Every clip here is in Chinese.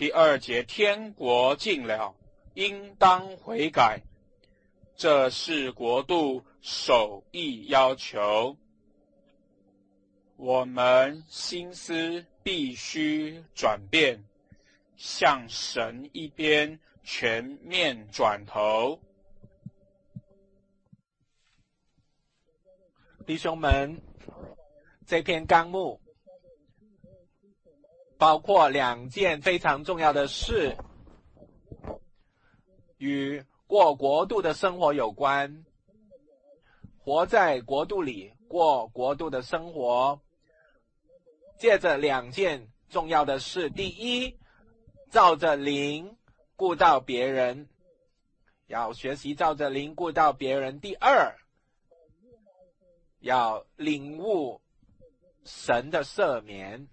第2节，天国近了，应当悔改，这是国度首义要求。我们心思必须转变，向神一边全面转头。 弟兄们，这篇纲目包括2件非常重要的事，与过国度的生活有关，活在国度里，过国度的生活。借着2件重要的事，第一，照着灵顾到别人，要学习照着灵顾到别人；第二，要领悟神的赦免。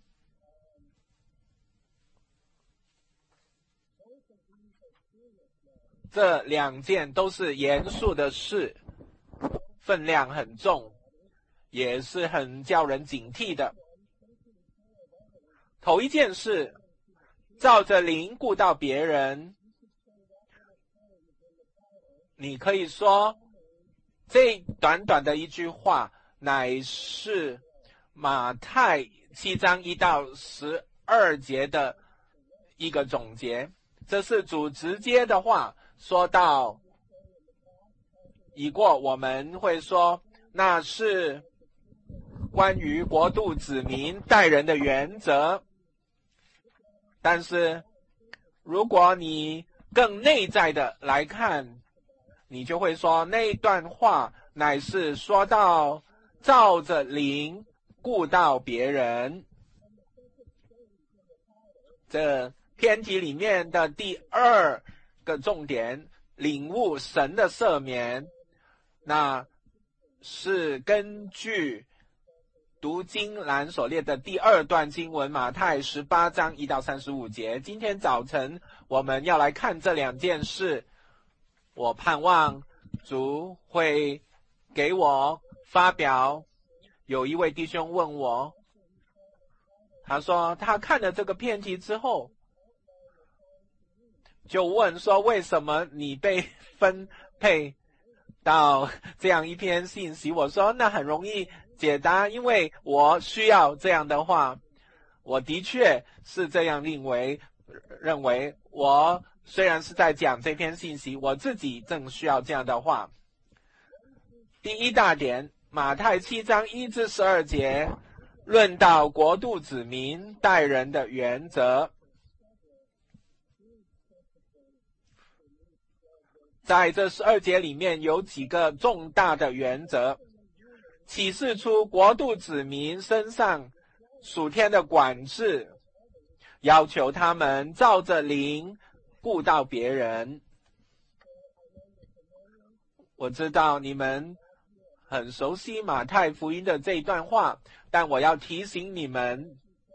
这2件都是严肃的事，分量很重，也是很叫人警惕的。头一件事，照着灵顾到别人，你可以说这短短的一句话乃是马太7章1到12节的一个总结。这是主直接的话，说到已过，我们会说那是关于国度子民待人的原则。但是如果你更内在的来看，你就会说那段话乃是说到照着灵顾到别人。这篇题里面的第2个重点，领悟神的赦免，那是根据读经栏所列的第2段经文，马太18章1到35节。今天早晨我们要来看这2件事，我盼望主会给我发表。有一位弟兄问我，他说他看了这个篇题之后，就问说为什么你被分配到这样一篇信息。我说那很容易解答，因为我需要这样的话。我的确是这样认为，我虽然是在讲这篇信息，我自己正需要这样的话。第一大点，马太7章1至12节，论到国度子民待人的原则。在这12节里面有几个重大的原则，启示出国度子民身上属天的管制，要求他们照着灵顾到别人。我知道你们很熟悉马太福音的这一段话，但我要提醒你们，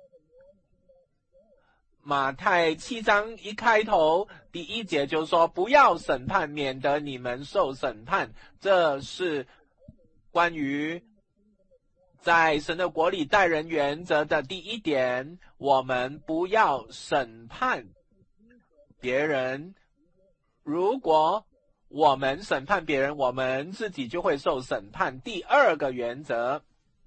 马太7章一开头第1节就说不要审判，免得你们受审判。这是关于在神的国里待人原则的第1点，我们不要审判别人。如果我们审判别人，我们自己就会受审判。第2个原则，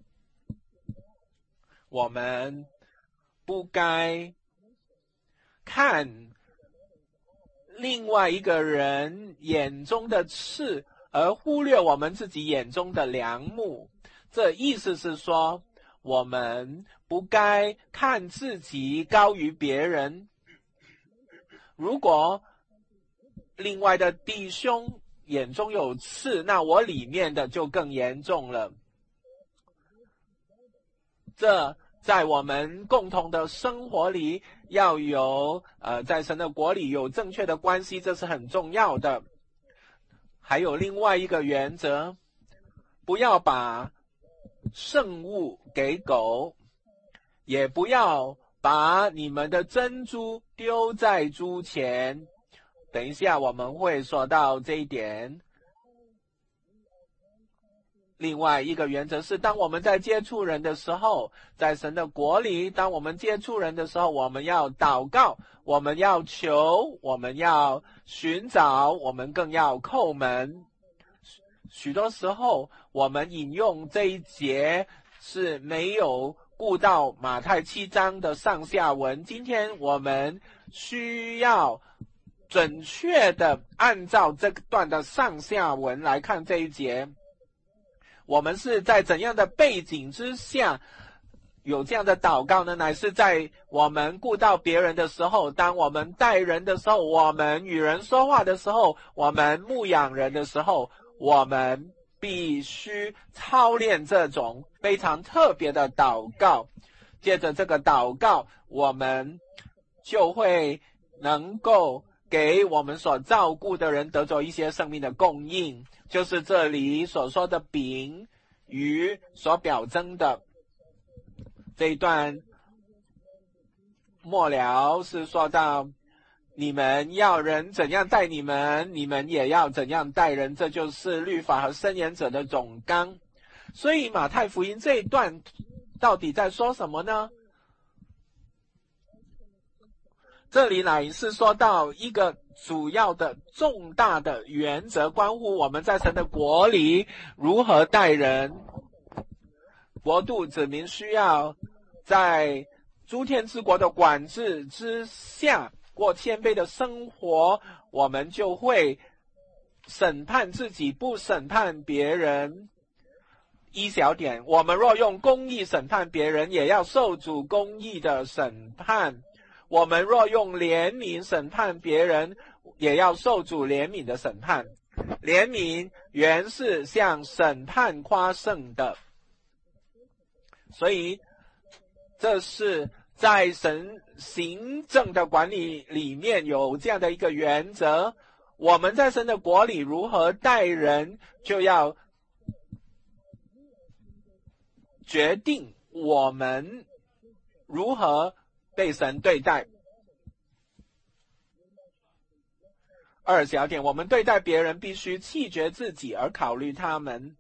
我们不该看另外一个人眼中的刺，而忽略我们自己眼中的梁木。这意思是说，我们不该看自己高于别人。如果另外的弟兄眼中有刺，那我里面的就更严重了。这在我们共同的生活里要有在神的国里有正确的关系，这是很重要的。还有另外一个原则，不要把圣物给狗，也不要把你们的珍珠丢在猪前。等一下我们会说到这一点。 另外一个原则是，当我们在接触人的时候，在神的国里，当我们接触人的时候，我们要祷告，我们要求，我们要寻找，我们更要叩门。许多时候，我们引用这一节是没有顾到马太7章的上下文。今天我们需要准确的按照这段的上下文来看这一节。我们是在怎样的背景之下有这样的祷告呢？乃是在我们顾到别人的时候，当我们待人的时候，我们与人说话的时候，我们牧养人的时候，我们必须操练这种非常特别的祷告。借着这个祷告，我们就会能够给我们所照顾的人得着一些生命的供应，就是这里所说的饼鱼所表征的。这一段末了是说到，你们要人怎样待你们，你们也要怎样待人，这就是律法和申言者的总纲。所以马太福音这一段到底在说什么呢？这里乃是说到一个主要的重大的原则，关乎我们在神的国里如何待人。国度子民需要在诸天之国的管制之下过谦卑的生活，我们就会审判自己，不审判别人。一小点，我们若用公义审判别人，也要受主公义的审判。我们若用怜悯审判别人，也要受主怜悯的审判。怜悯原是向审判夸胜的，所以这是在神行政的管理里面有这样的一个原则。我们在神的国里如何待人，就要决定我们如何被神对待。二小点，我们对待别人必须弃绝自己而考虑他们。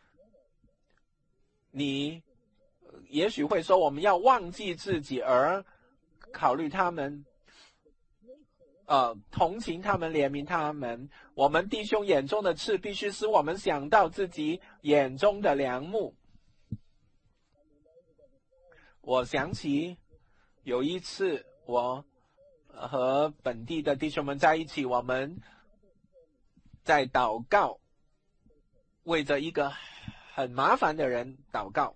你也许会说，我们要忘记自己而考虑他们，同情他们，怜悯他们。我们弟兄眼中的刺，必须使我们想到自己眼中的梁木。我想起有一次，我和本地的弟兄们在一起，我们在祷告，为着一个很麻烦的人祷告。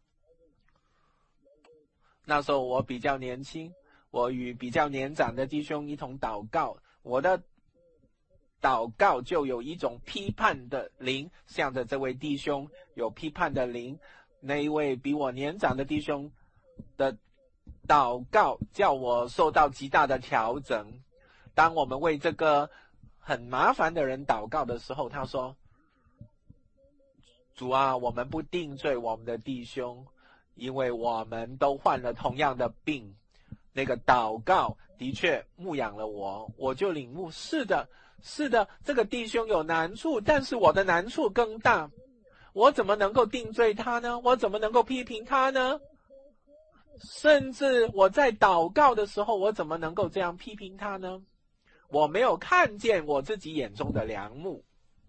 那时候我比较年轻，我与比较年长的弟兄一同祷告，我的祷告就有一种批判的灵，向着这位弟兄有批判的灵。那一位比我年长的弟兄的祷告叫我受到极大的调整。当我们为这个很麻烦的人祷告的时候，他说，主啊，我们不定罪我们的弟兄，因为我们都患了同样的病。那个祷告的确牧养了我，我就领悟，是的，这个弟兄有难处，但是我的难处更大。我怎么能够定罪他呢？我怎么能够批评他呢？甚至我在祷告的时候，我怎么能够这样批评他呢？我没有看见我自己眼中的梁木。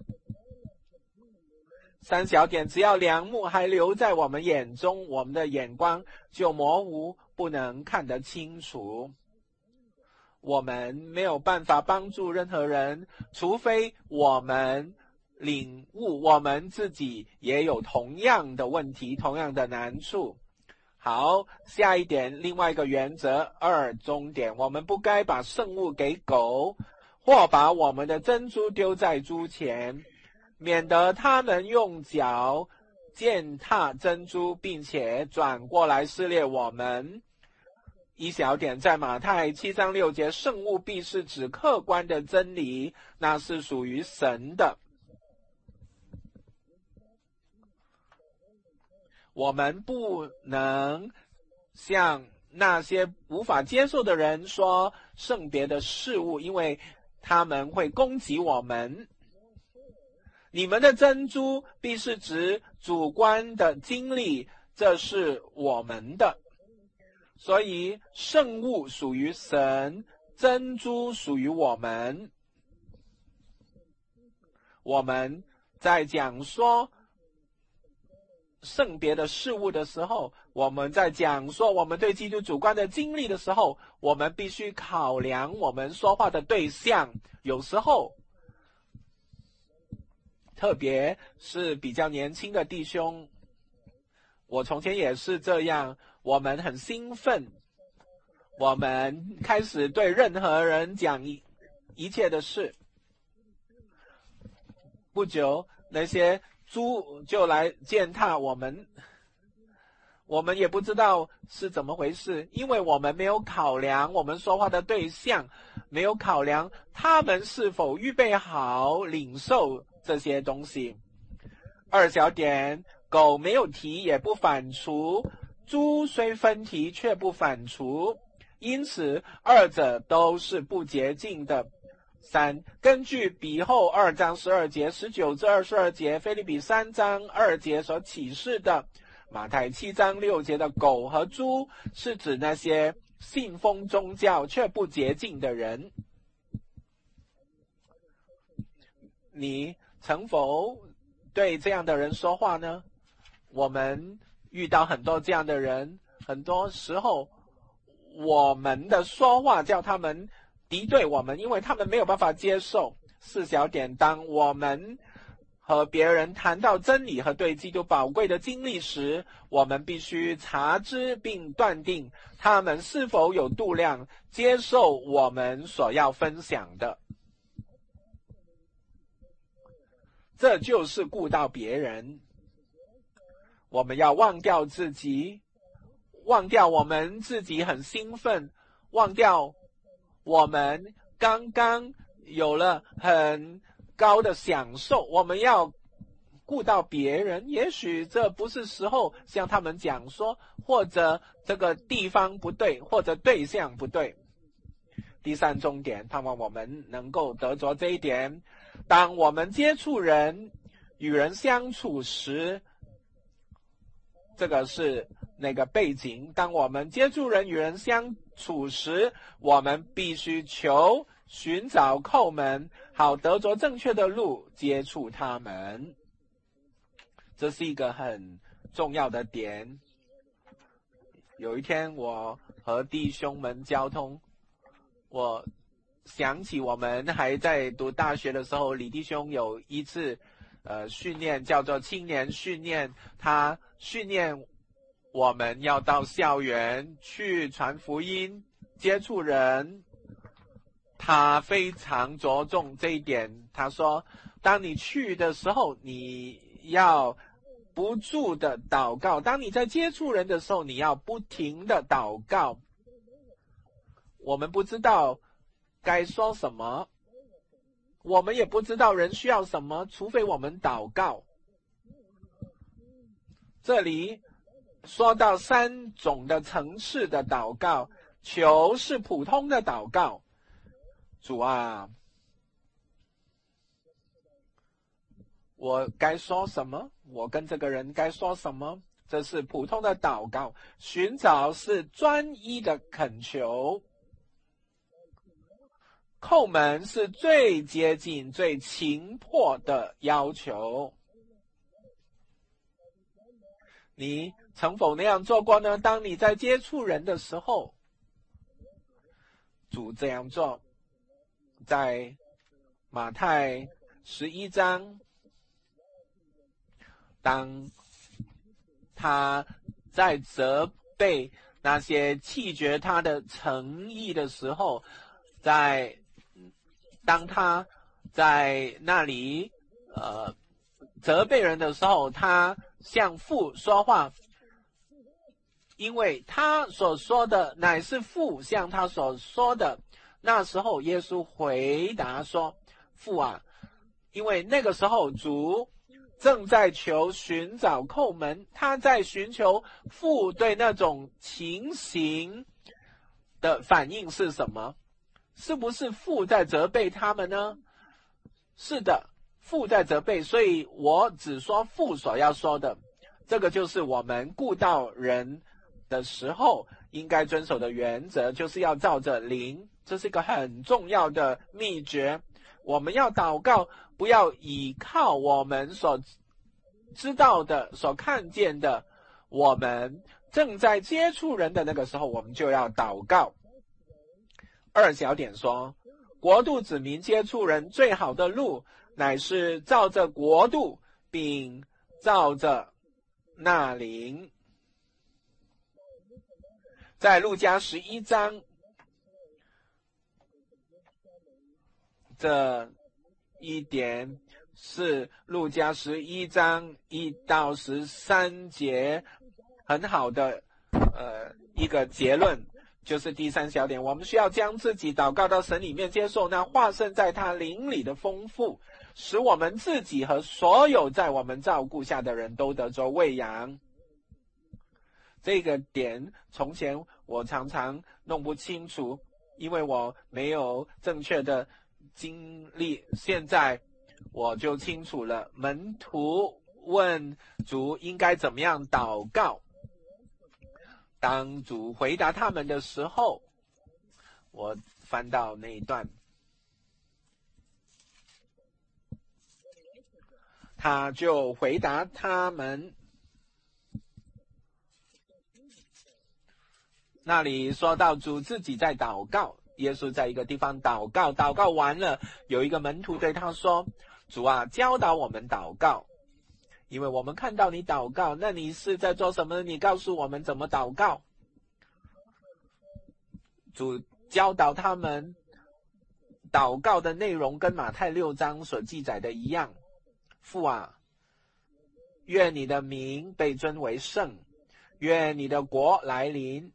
三小点，只要梁木还留在我们眼中，我们的眼光就模糊，不能看得清楚。我们没有办法帮助任何人，除非我们领悟我们自己也有同样的问题，同样的难处。好，下一点，另外一个原则，二中点，我们不该把圣物给狗，或把我们的珍珠丢在猪前，免得他们用脚践踏珍珠，并且转过来撕裂我们。一小点，在马太7章6节，圣物必是指客观的真理，那是属于神的。我们不能向那些无法接受的人说圣别的事物，因为他们会攻击我们。 你们的珍珠必是指主观的经历，这是我们的。所以圣物属于神，珍珠属于我们。我们在讲说圣别的事物的时候，我们在讲说我们对基督主观的经历的时候，我们必须考量我们说话的对象。有时候特别是比较年轻的弟兄，我从前也是这样，我们很兴奋，我们开始对任何人讲一切的事。不久那些猪就来践踏我们，我们也不知道是怎么回事，因为我们没有考量我们说话的对象，没有考量他们是否预备好领受这些东西。二小点，狗没有蹄也不反刍，猪虽分蹄却不反刍，因此二者都是不洁净的。三，根据彼后2章12节、19至22节、腓立比3章2节所启示的，马太7章6节的狗和猪是指那些信奉宗教却不洁净的人。你曾否对这样的人说话呢？我们遇到很多这样的人，很多时候我们的说话叫他们敌对我们，因为他们没有办法接受。4小点，当我们和别人谈到真理和对基督宝贵的经历时，我们必须查知并断定他们是否有度量接受我们所要分享的。这就是顾到别人。我们要忘掉自己，忘掉我们自己很兴奋，忘掉我们刚刚有了很高的享受，我们要顾到别人。也许这不是时候向他们讲说，或者这个地方不对，或者对象不对。第三重点，盼望我们能够得着这一点。当我们接触人、与人相处时，这个是那个背景。当我们接触人、与人相处时，我们必须寻找叩门，好得着正确的路接触他们。这是一个很重要的点。有一天我和弟兄们交通，我想起我们还在读大学的时候，李弟兄有一次训练，叫做青年训练，他训练我们要到校园去传福音、接触人。他非常着重这一点，他说当你去的时候，你要不住的祷告，当你在接触人的时候，你要不停的祷告。我们不知道该说什么，我们也不知道人需要什么，除非我们祷告。这里说到3种的层次的祷告，求是普通的祷告。主啊，我该说什么？我跟这个人该说什么？这是普通的祷告。寻找是专一的恳求。叩门是最接近、最紧迫的要求。你曾否那样做过呢？当你在接触人的时候，主这样做。在马太11章，当他在责备那些弃绝他的诚意的时候，当他在那里责备人的时候，他向父说话，因为他所说的乃是父向他所说的。那时候耶稣回答说，父啊，因为那个时候主正在寻找叩门，他在寻求父对那种情形的反应是什么？是不是父在责备他们呢？是的， 父在责备，所以我只说父所要说的。这个就是我们顾到人的时候应该遵守的原则，就是要照着灵，这是一个很重要的秘诀。我们要祷告，不要依靠我们所知道的、所看见的，我们正在接触人的那个时候，我们就要祷告。2小点说，国度子民接触人最好的路，乃是照着国度，并照着那灵。在路加11章，这一点是路加11章1到13节很好的一个结论，就是第3小点，我们需要将自己祷告到神里面，接受那化身在他灵里的丰富，使我们自己和所有在我们照顾下的人都得着喂养。这个点从前我常常弄不清楚，因为我没有正确的经历，现在我就清楚了。门徒问主应该怎么样祷告，当主回答他们的时候，我翻到那一段，他就回答他们，那里说到主自己在祷告，耶稣在一个地方祷告，祷告完了，有一个门徒对他说，主啊，教导我们祷告，因为我们看到你祷告，那你是在做什么？你告诉我们怎么祷告。主教导他们祷告的内容跟马太6章所记载的一样，父啊，愿你的名被尊为圣，愿你的国来临。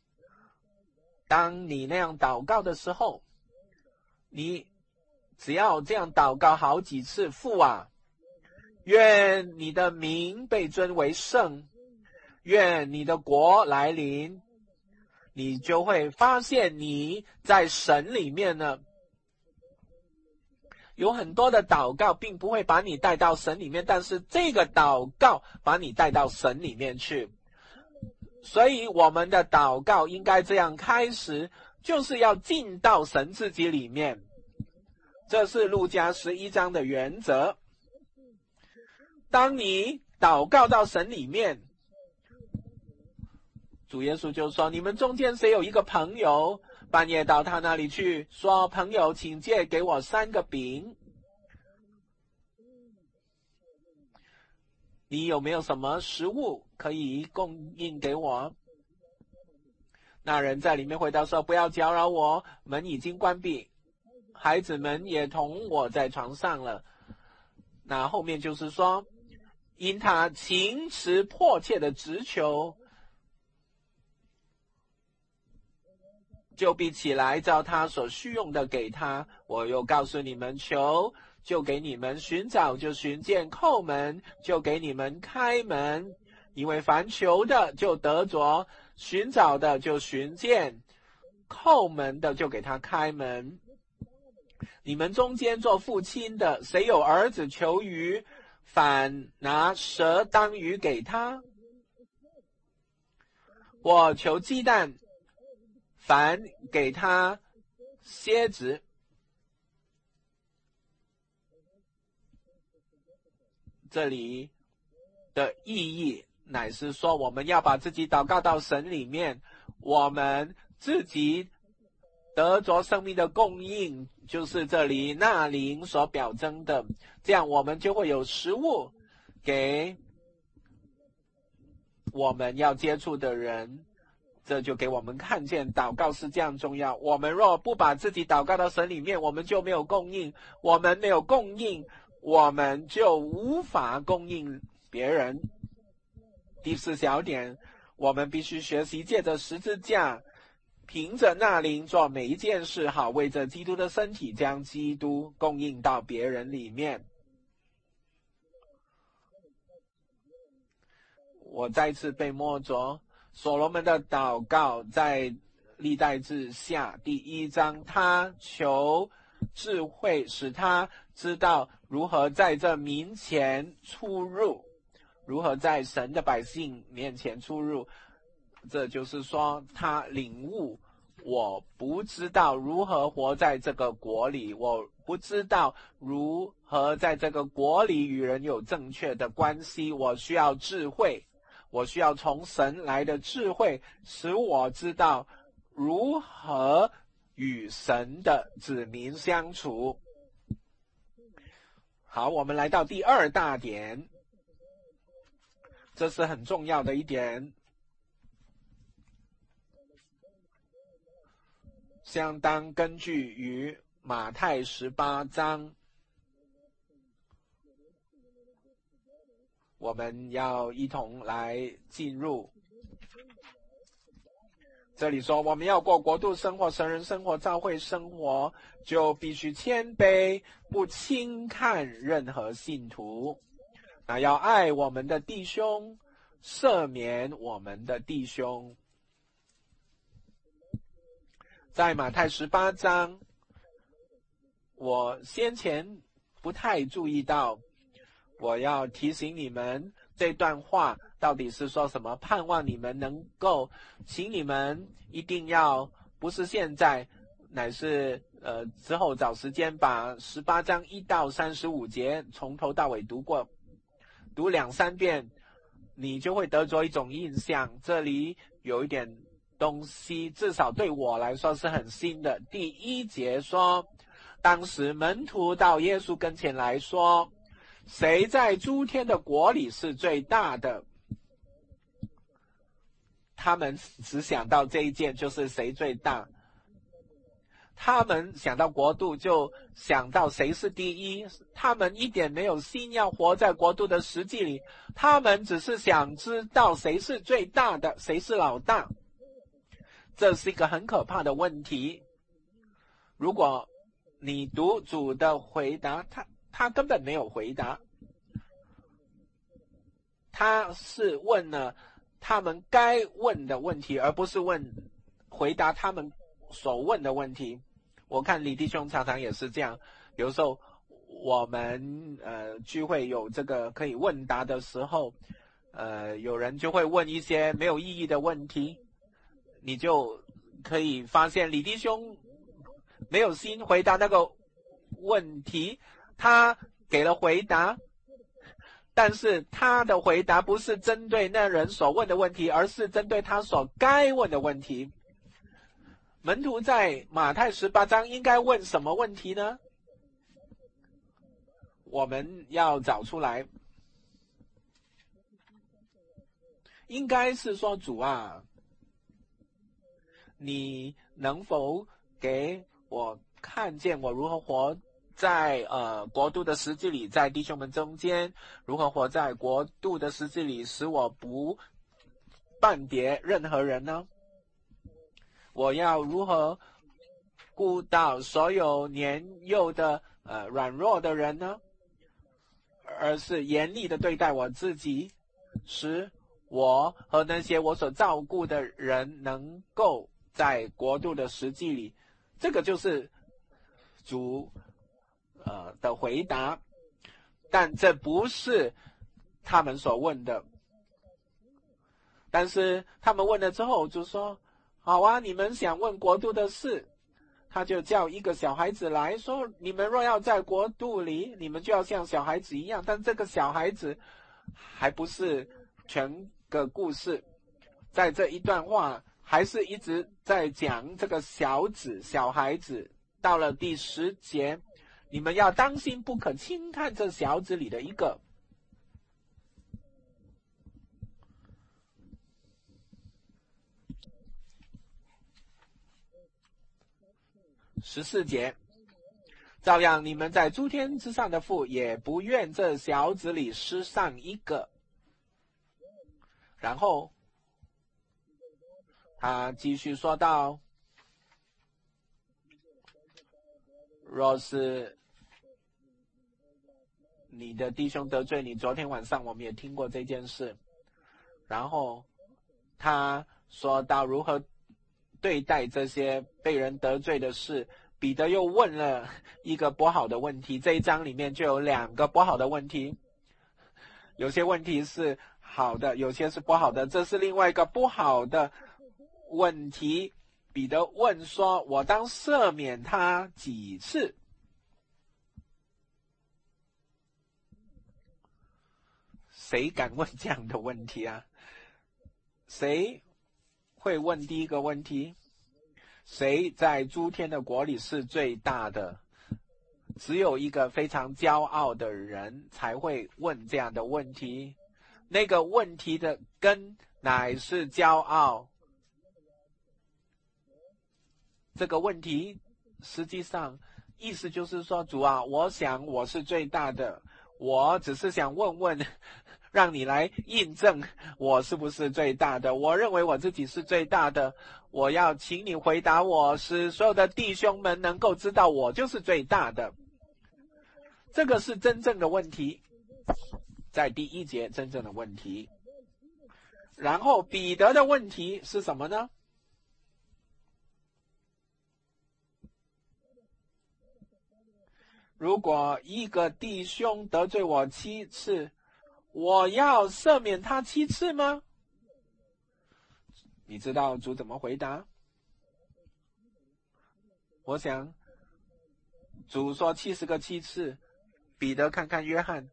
当你那样祷告的时候，你只要这样祷告好几次，父啊，愿你的名被尊为圣，愿你的国来临，你就会发现你在神里面呢。有很多的祷告并不会把你带到神里面，但是这个祷告把你带到神里面去。所以我们的祷告应该这样开始，就是要进到神自己里面。这是路加11章的原则。当你祷告到神里面，主耶稣就说，你们中间谁有一个朋友，半夜到他那里去，说，朋友，请借给我3个饼，你有没有什么食物可以供应给我？那人在里面回答说，不要搅扰我，门已经关闭，孩子们也同我在床上了。那后面就是说，因他情辞迫切的直求，就必起来照他所需用的给他。我又告诉你们，求就给你们，寻找就寻见，叩门就给你们开门。因为凡求的就得着，寻找的就寻见，叩门的就给他开门。你们中间做父亲的，谁有儿子求鱼，反拿蛇当鱼给他？或求鸡蛋，反给他蝎子？这里的意义乃是说，我们要把自己祷告到神里面，我们自己得着生命的供应，就是这里那灵所表征的，这样我们就会有食物给我们要接触的人。这就给我们看见祷告是这样重要。我们若不把自己祷告到神里面，我们就没有供应，我们没有供应，我们就无法供应别人。第4小点，我们必须学习借着十字架，凭着那灵做每一件事，好为着基督的身体，将基督供应到别人里面。我再次被摸着所罗门的祷告，在历代志下第1章，他求智慧，使他知道如何在这民前出入，如何在神的百姓面前出入。这就是说，他领悟，我不知道如何活在这个国里，我不知道如何在这个国里与人有正确的关系，我需要智慧，我需要从神来的智慧，使我知道如何与神的子民相处。好，我们来到第二大点，这是很重要的一点，相当根据于马太18章，我们要一同来进入。这里说，我们要过国度生活、神人生活、教会生活，就必须谦卑，不轻看任何信徒。那要爱我们的弟兄，赦免我们的弟兄。在马太18章，我先前不太注意到，我要提醒你们，这段话到底是说什么？盼望你们能够，请你们一定要不是现在，乃是之后找时间把18章1到35节从头到尾读过，读2-3遍，你就会得着一种印象。这里有一点东西，至少对我来说是很新的。第1节说，当时门徒到耶稣跟前来说，谁在诸天的国里是最大的？他们只想到这一件，就是谁最大。他们想到国度，就想到谁是第一。他们一点没有心要活在国度的实际里，他们只是想知道谁是最大的，谁是老大。这是一个很可怕的问题。如果你读主的回答，他根本没有回答，他是问了他们该问的问题，而不是回答他们所问的问题。我看李弟兄常常也是这样，有时候我们聚会有这个可以问答的时候，有人就会问一些没有意义的问题，你就可以发现李弟兄没有心回答那个问题，他给了回答，但是他的回答不是针对那人所问的问题，而是针对他所该问的问题。门徒在马太18章应该问什么问题呢？我们要找出来。应该是说，主啊，你能否给我看见我如何活在国度的实际里，在弟兄们中间，如何活在国度的实际里，使我不半跌任何人呢？我要如何顾到所有年幼的软弱的人呢？而是严厉的对待我自己，使我和那些我所照顾的人能够在国度的实际里。这个就是主的回答，但这不是他们所问的。但是他们问了之后就说，好啊，你们想问国度的事，他就叫一个小孩子来说，你们若要在国度里，你们就要像小孩子一样。但这个小孩子还不是全个故事，在这一段话还是一直在讲这个小孩子。到了第10节，你们要当心，不可轻看这小子里的一个。14节，照样你们在诸天之上的父，也不愿这小子里失上一个。然后他继续说道，若是你的弟兄得罪你，昨天晚上我们也听过这件事。然后他说到如何对待这些被人得罪的事， 彼得又问了一个不好的问题，这一章里面就有2个不好的问题，有些问题是好的，有些是不好的，这是另外一个不好的问题。彼得问说，我当赦免他几次？谁敢问这样的问题啊？谁会问第一个问题？谁在诸天的国里是最大的？只有一个非常骄傲的人才会问这样的问题。那个问题的根乃是骄傲。这个问题实际上意思就是说，主啊，我想我是最大的，我只是想问问，让你来印证我是不是最大的。我认为我自己是最大的，我要请你回答我，使所有的弟兄们能够知道我就是最大的。这个是真正的问题，在第1节真正的问题。然后彼得的问题是什么呢？如果一个弟兄得罪我7次，我要赦免他7次吗？你知道主怎么回答？我想主说70个7次，彼得看看约翰，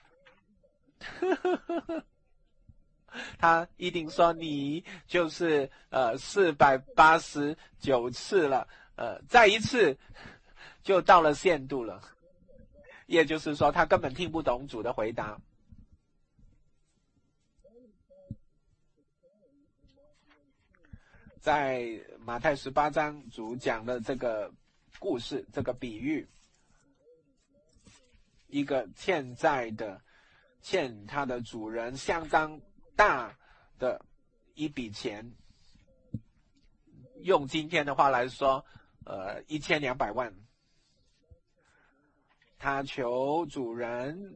他一定说你就是489次了，再一次就到了限度了。也就是说，他根本听不懂主的回答。在马太18章，主讲了这个故事，这个比喻，一个欠债的欠他的主人相当大的一笔钱，用今天的话来说，1200万。他求主人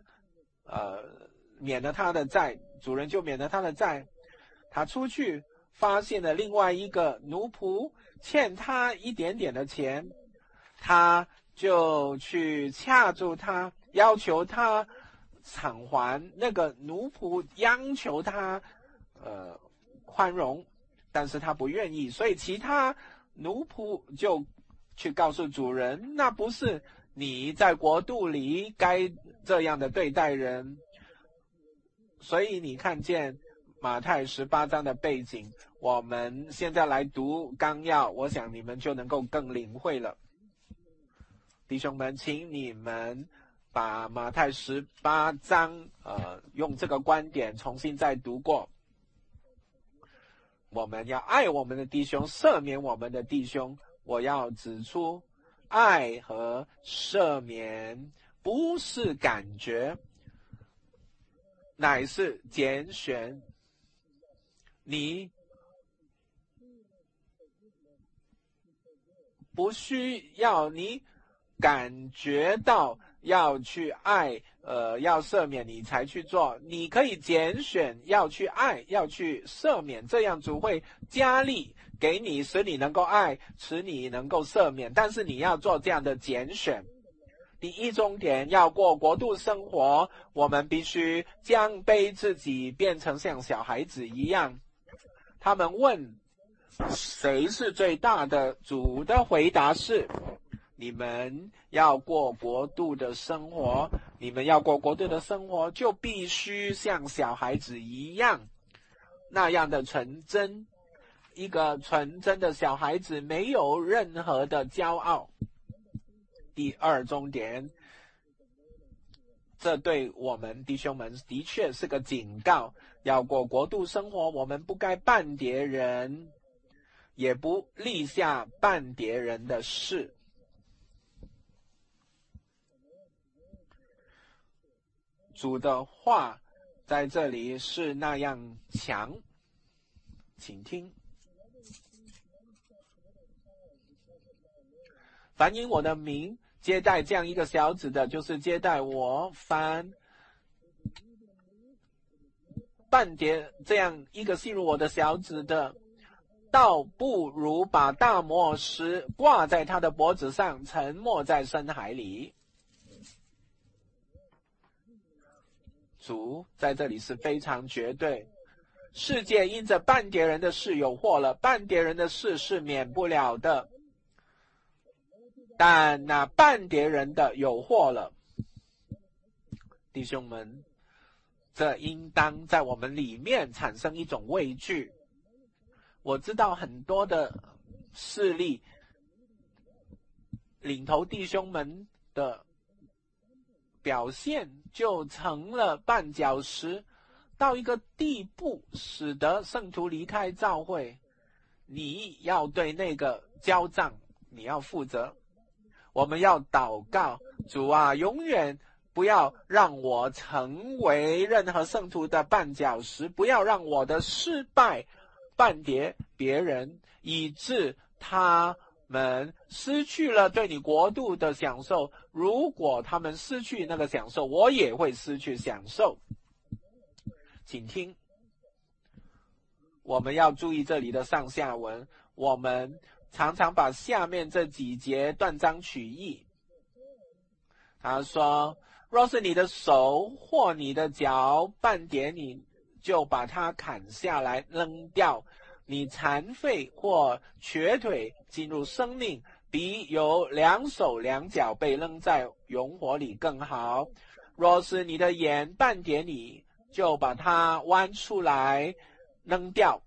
免了他的债，主人就免了他的债。他出去发现了另外一个奴仆欠他一点点的钱，他就去掐住他，要求他偿还。那个奴仆央求他宽容，但是他不愿意，所以其他奴仆就去告诉主人，那不是你在国度里该这样的对待人。所以你看见马太18章的背景，我们现在来读纲要，我想你们就能够更领会了。弟兄们，请你们把马太18章用这个观点重新再读过。我们要爱我们的弟兄，赦免我们的弟兄。我要指出，爱和赦免不是感觉，乃是拣选。你不需要你感觉到要去爱要赦免你才去做，你可以拣选要去爱，要去赦免，这样主会加力给你，使你能够爱，使你能够赦免。但是你要做这样的拣选。第一重点，要过国度生活，我们必须将卑自己，变成像小孩子一样。他们问谁是最大的，主的回答是，你们要过国度的生活，你们要过国度的生活，就必须像小孩子一样，那样的纯真。一个纯真的小孩子没有任何的骄傲。第二重点，这对我们弟兄们的确是个警告，要过国度生活，我们不该绊跌人，也不立下绊跌人的事。主的话在这里是那样强，请听。凡因我的名接待这样一个小子的，就是接待我；凡半跌这样一个信入我的小子的， 倒不如把大磨石挂在他的脖子上，沉没在深海里。主在这里是非常绝对。世界因着半叠人的事有祸了，半叠人的事是免不了的，但那半叠人的有祸了。弟兄们，这应当在我们里面产生一种畏惧。我知道很多的势力领头弟兄们的表现就成了绊脚石，到一个地步使得圣徒离开教会。你要对那个交账，你要负责。我们要祷告，主啊，永远不要让我成为任何圣徒的绊脚石，不要让我的失败绊跌别人，以致他们失去了对你国度的享受。如果他们失去那个享受，我也会失去享受。请听，我们要注意这里的上下文，我们常常把下面这几节断章取义。他说，若是你的手或你的脚绊跌你，就把它砍下来扔掉。你残废或瘸腿进入生命，比有两手两脚被扔在熔火里更好。若是你的眼绊跌你，就把它剜出来扔掉。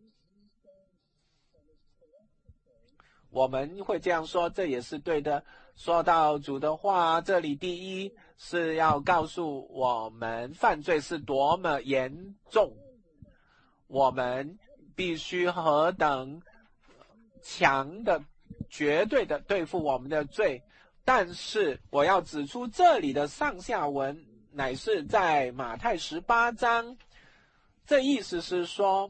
我们会这样说，这也是对的。说到主的话，这里第一是要告诉我们犯罪是多么严重，我们必须何等强的绝对的对付我们的罪。但是我要指出，这里的上下文乃是在马太18章，这意思是说，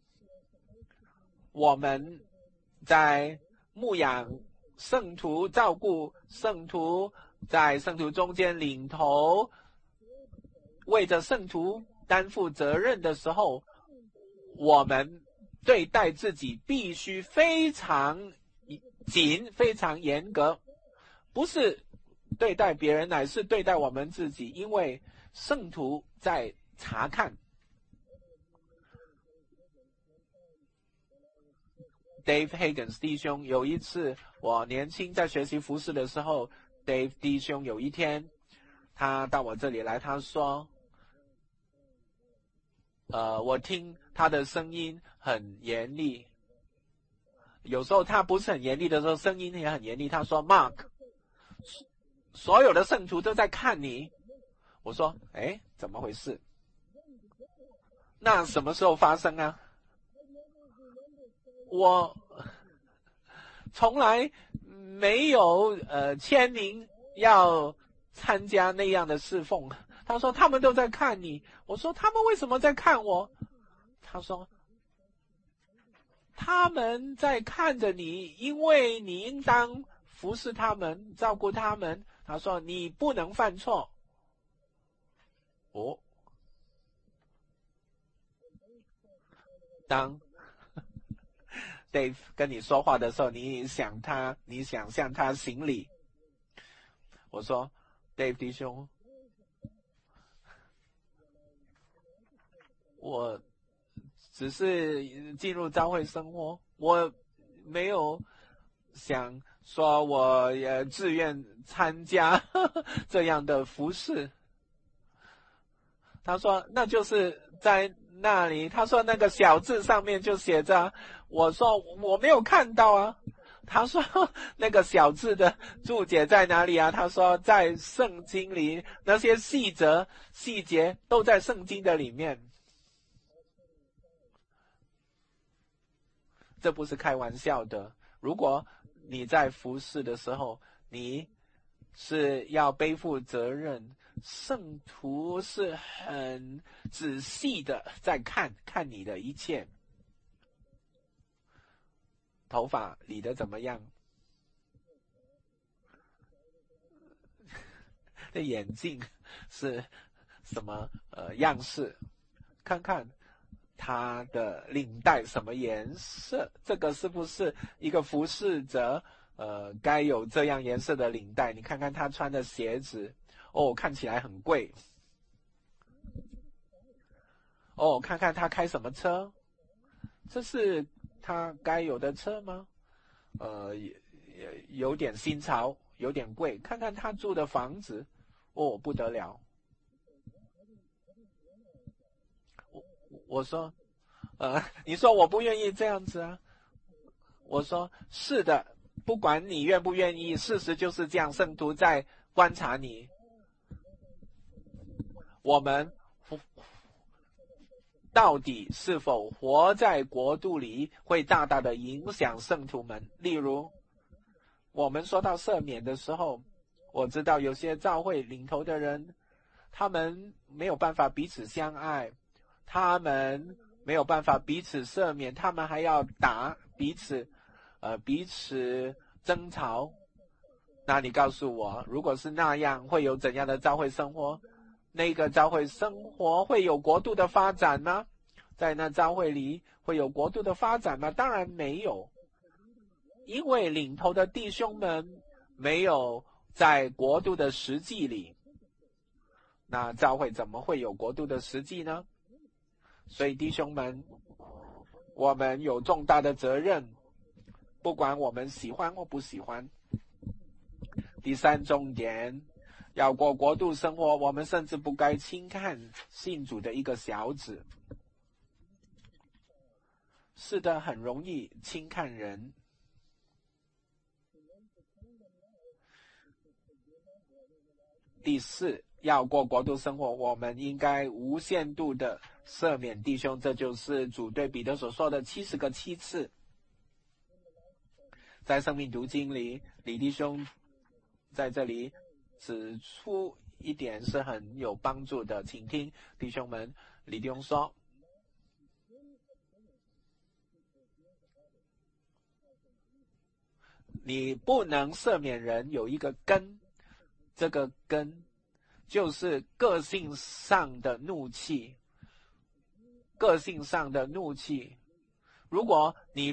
我们在牧养圣徒，照顾圣徒，在圣徒中间领头，为着圣徒担负责任的时候，我们对待自己必须非常紧，非常严格，不是对待别人，乃是对待我们自己，因为圣徒在查看。Dave Higgins 弟兄，有一次我年轻在学习服事的时候， Dave 弟兄有一天他到我这里来，他说我听他的声音很严厉，有时候他不是很严厉的时候声音也很严厉。他说 Mark， 所有的圣徒都在看你。我说怎么回事？那什么时候发生啊？我从来没有签名要参加那样的侍奉。他说他们都在看你。我说他们为什么在看我？他说他们在看着你，因为你应当服侍他们，照顾他们。他说你不能犯错。当Dave 跟你说话的时候，你想向他行礼。我说 Dave 弟兄，我只是进入教会生活，我没有想说我也自愿参加这样的服事。他说那就是在那里，他说那个小字上面就写着。我说我没有看到啊。他说那个小字的注解在哪里啊？他说在圣经里，那些细节都在圣经的里面。这不是开玩笑的。如果你在服侍的时候，你是要背负责任，圣徒是很仔细的在看你的一切。头发理得怎么样？这眼镜是什么样式？看看他的领带什么颜色？这个是不是一个服侍者该有这样颜色的领带？你看看他穿的鞋子，哦，看起来很贵。哦，看看他开什么车？这是他该有的车吗？有点新潮，有点贵。看看他住的房子，哦，不得了。我说，你说我不愿意这样子啊？我说是的，不管你愿不愿意，事实就是这样。圣徒在观察你，我们到底是否活在国度里，会大大的影响圣徒们。例如，我们说到赦免的时候，我知道有些教会领头的人，他们没有办法彼此相爱，他们没有办法彼此赦免，他们还要打彼此争吵。那你告诉我，如果是那样，会有怎样的教会生活？那个教会生活会有国度的发展吗？在那教会里会有国度的发展吗？当然没有，因为领头的弟兄们没有在国度的实际里，那教会怎么会有国度的实际呢？所以弟兄们，我们有重大的责任，不管我们喜欢或不喜欢。第三重点，要过国度生活，我们甚至不该轻看信主的一个小子。是的，很容易轻看人。第四，要过国度生活，我们应该无限度的赦免弟兄，这就是主对彼得所说的70个7次。在生命读经里，李弟兄在这里指出一点是很有帮助的，请听，弟兄们。李弟兄说，你不能赦免人有一个根，这个根就是个性上的怒气。个性上的怒气，如果你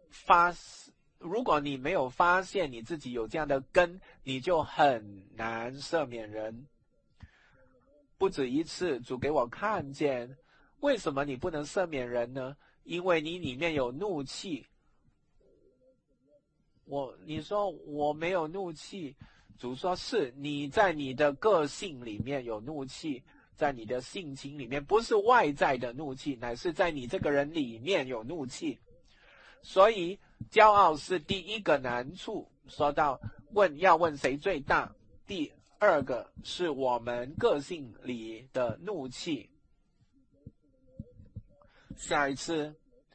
没有发现你自己有这样的根，你就很难赦免人。不止一次，主给我看见，为什么你不能赦免人呢？因为你里面有怒气。你说我没有怒气，主说是你在你的个性里面有怒气，在你的性情里面，不是外在的怒气，乃是在你这个人里面有怒气。所以骄傲是第一个难处，说到要问谁最大，第二个是我们个性里的怒气。下一次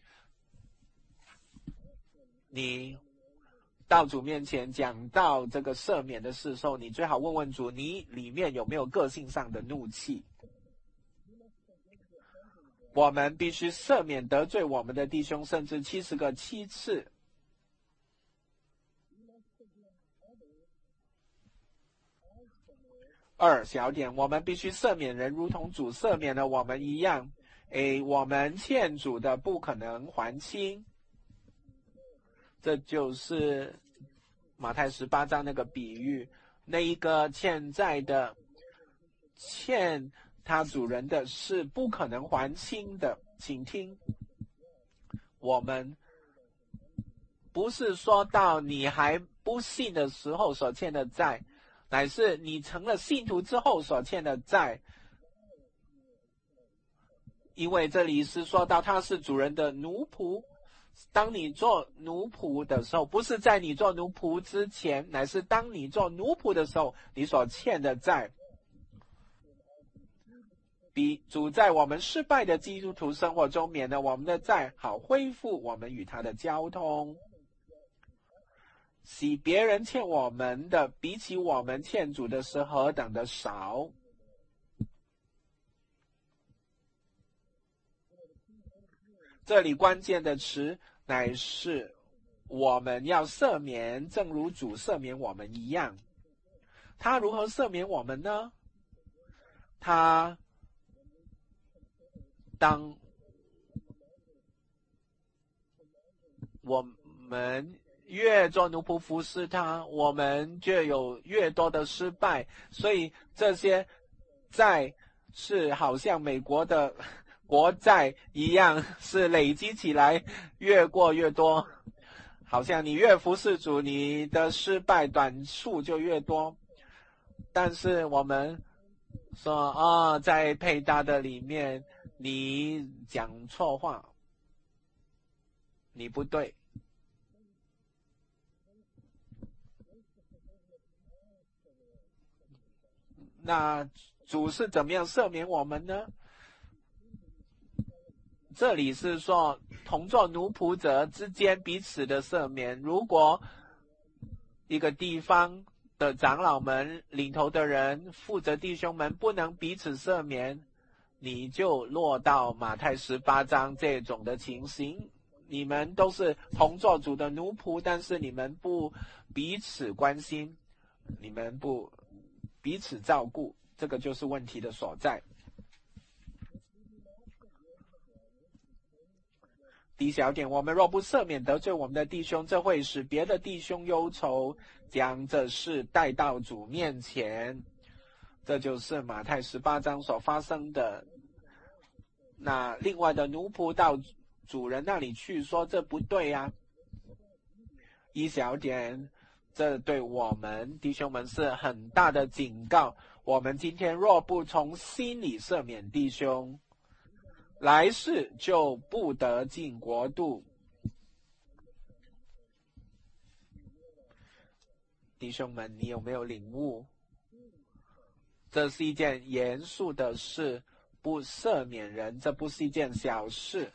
你到主面前讲到这个赦免的事时候，你最好问问主，你里面有没有个性上的怒气。我们必须赦免得罪我们的弟兄，甚至70个7次。2小点，我们必须赦免人，如同主赦免了我们一样。我们欠主的不可能还清。这就是马太18章那个比喻，那一个欠债的欠他主人的是不可能还清的。请听，我们不是说到你还不信的时候所欠的债，乃是你成了信徒之后所欠的债。因为这里是说到他是主人的奴仆，当你做奴仆的时候，不是在你做奴仆之前，乃是当你做奴仆的时候，你所欠的债。比主在我们失败的基督徒生活中免了我们的债，好恢复我们与他的交通。使别人欠我们的比起我们欠主的是何等的少。这里关键的词乃是我们要赦免，正如主赦免我们一样。他如何赦免我们呢？他当我们越做奴仆服侍他，我们就有越多的失败。所以这些债是好像美国的国债一样，是累积起来越过越多。好像你越服侍主，你的失败短处就越多。但是我们说在配搭的里面，你讲错话，你不对。那主是怎么样赦免我们呢？这里是说同作奴仆者之间彼此的赦免。如果一个地方的长老们、领头的人、负责弟兄们不能彼此赦免，你就落到马太18章这种的情形。你们都是同作主的奴仆，但是你们不彼此关心，你们不彼此照顾，这个就是问题的所在。第一小点，我们若不赦免得罪我们的弟兄，这会使别的弟兄忧愁，将这事带到主面前。这就是马太18章所发生的。那另外的奴仆到主人那里去说，这不对啊。一小点，这对我们弟兄们是很大的警告。我们今天若不从心里赦免弟兄，来世就不得进国度。弟兄们，你有没有领悟？这是一件严肃的事，不赦免人，这不是一件小事。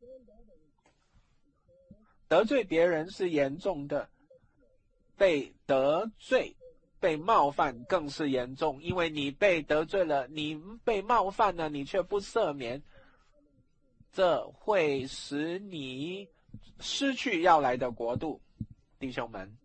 得罪别人是严重的，被得罪、被冒犯更是严重，因为你被得罪了，你被冒犯了，你却不赦免，这会使你失去要来的国度。弟兄们，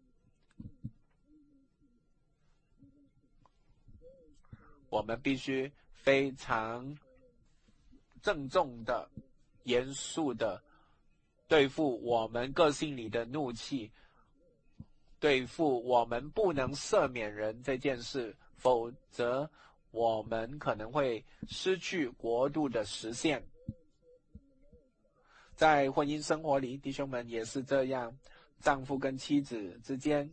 我们必须非常郑重的、严肃的对付我们个性里的怒气，对付我们不能赦免人这件事，否则我们可能会失去国度的实现。在婚姻生活里，弟兄们也是这样，丈夫跟妻子之间，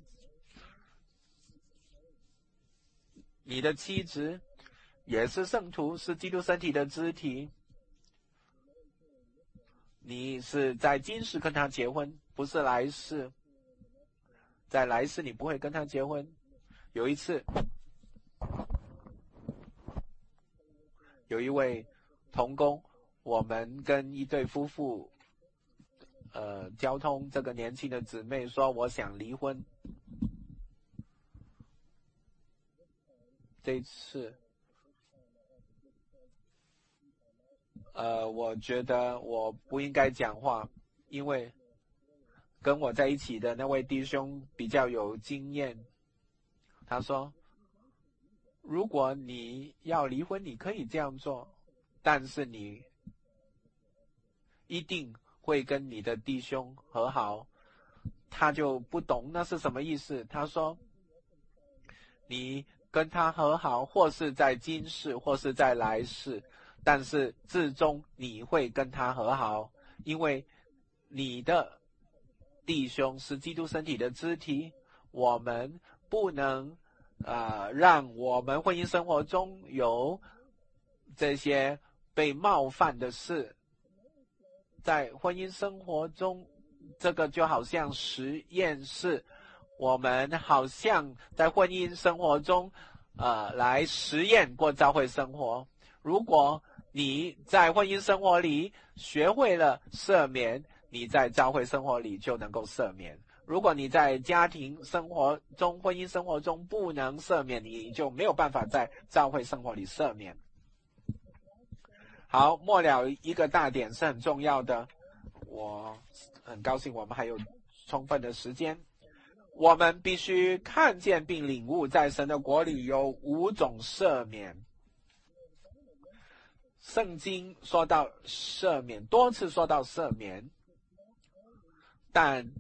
你的妻子也是圣徒，是基督身体的肢体。你是在今世跟他结婚，不是来世。在来世你不会跟他结婚。有一次，有一位同工，我们跟一对夫妇交通，这个年轻的姊妹说我想离婚。这一次我觉得我不应该讲话，因为跟我在一起的那位弟兄比较有经验。他说，如果你要离婚，你可以这样做，但是你一定会跟你的弟兄和好。他就不懂那是什么意思。他说，你跟他和好，或是在今世，或是在来世，但是至终你会跟他和好，因为你的弟兄是基督身体的肢体。我们不能让我们婚姻生活中有这些被冒犯的事。在婚姻生活中，这个就好像实验室，我们好像在婚姻生活中来实验过教会生活。如果你在婚姻生活里学会了赦免，你在教会生活里就能够赦免。如果你在家庭生活中、婚姻生活中不能赦免，你就没有办法在教会生活里赦免。好，末了一个大点是很重要的，我很高兴我们还有充分的时间。我们必须看见并领悟，在神的国里有5种赦免。圣经说到赦免，多次说到赦免， 但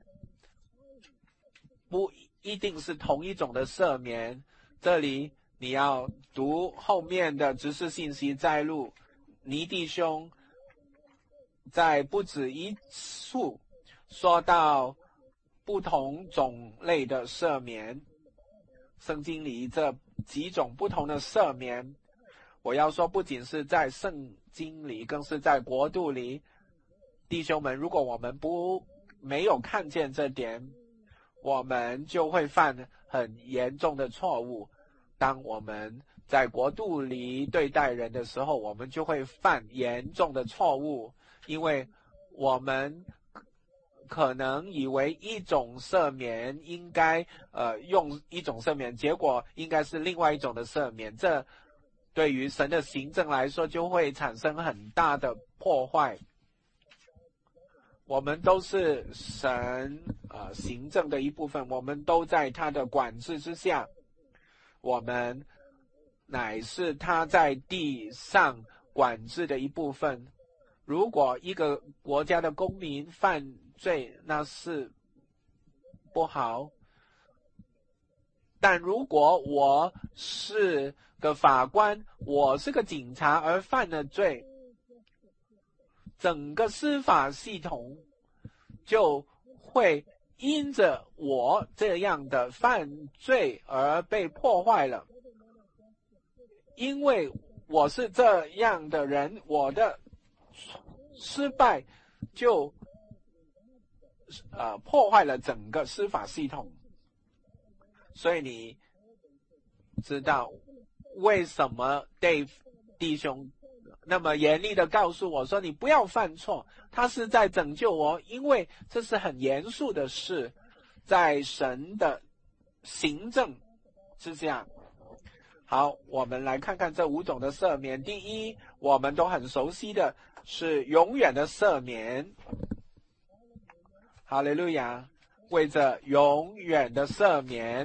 不一定是同一种的赦免。这里你要读后面的知识信息摘录，尼弟兄在不止一处说到不同种类的赦免，圣经里这几种不同的赦免，我要说不仅是在圣经里，更是在国度里。弟兄们，如果我们没有看见这点，我们就会犯很严重的错误。当我们在国度里对待人的时候，我们就会犯严重的错误，因为我们可能以为一种赦免应该用一种赦免，结果应该是另外一种的赦免，这对于神的行政来说就会产生很大的破坏。我们都是神行政的一部分，我们都在他的管制之下，我们乃是他在地上管制的一部分。如果一个国家的公民犯罪，那是不好，但如果我是个法官，我是个警察而犯了罪，整个司法系统就会因着我这样的犯罪而被破坏了。因为我是这样的人，我的失败就破坏了整个司法系统。所以你知道为什么 Dave 弟兄那么严厉的告诉我说你不要犯错，他是在拯救我，因为这是很严肃的事，在神的行政之下。好，我们来看看这5种的赦免。第一，我们都很熟悉的是永远的赦免。哈利路亚，为着永远的赦免，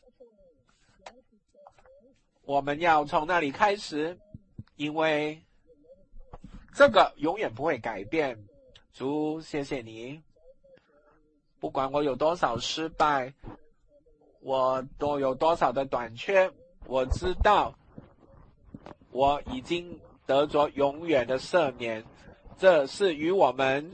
我们要从那里开始，因为这个永远不会改变。主，谢谢你，不管我有多少失败，我都有多少的短缺，我知道我已经得着永远的赦免，这是与我们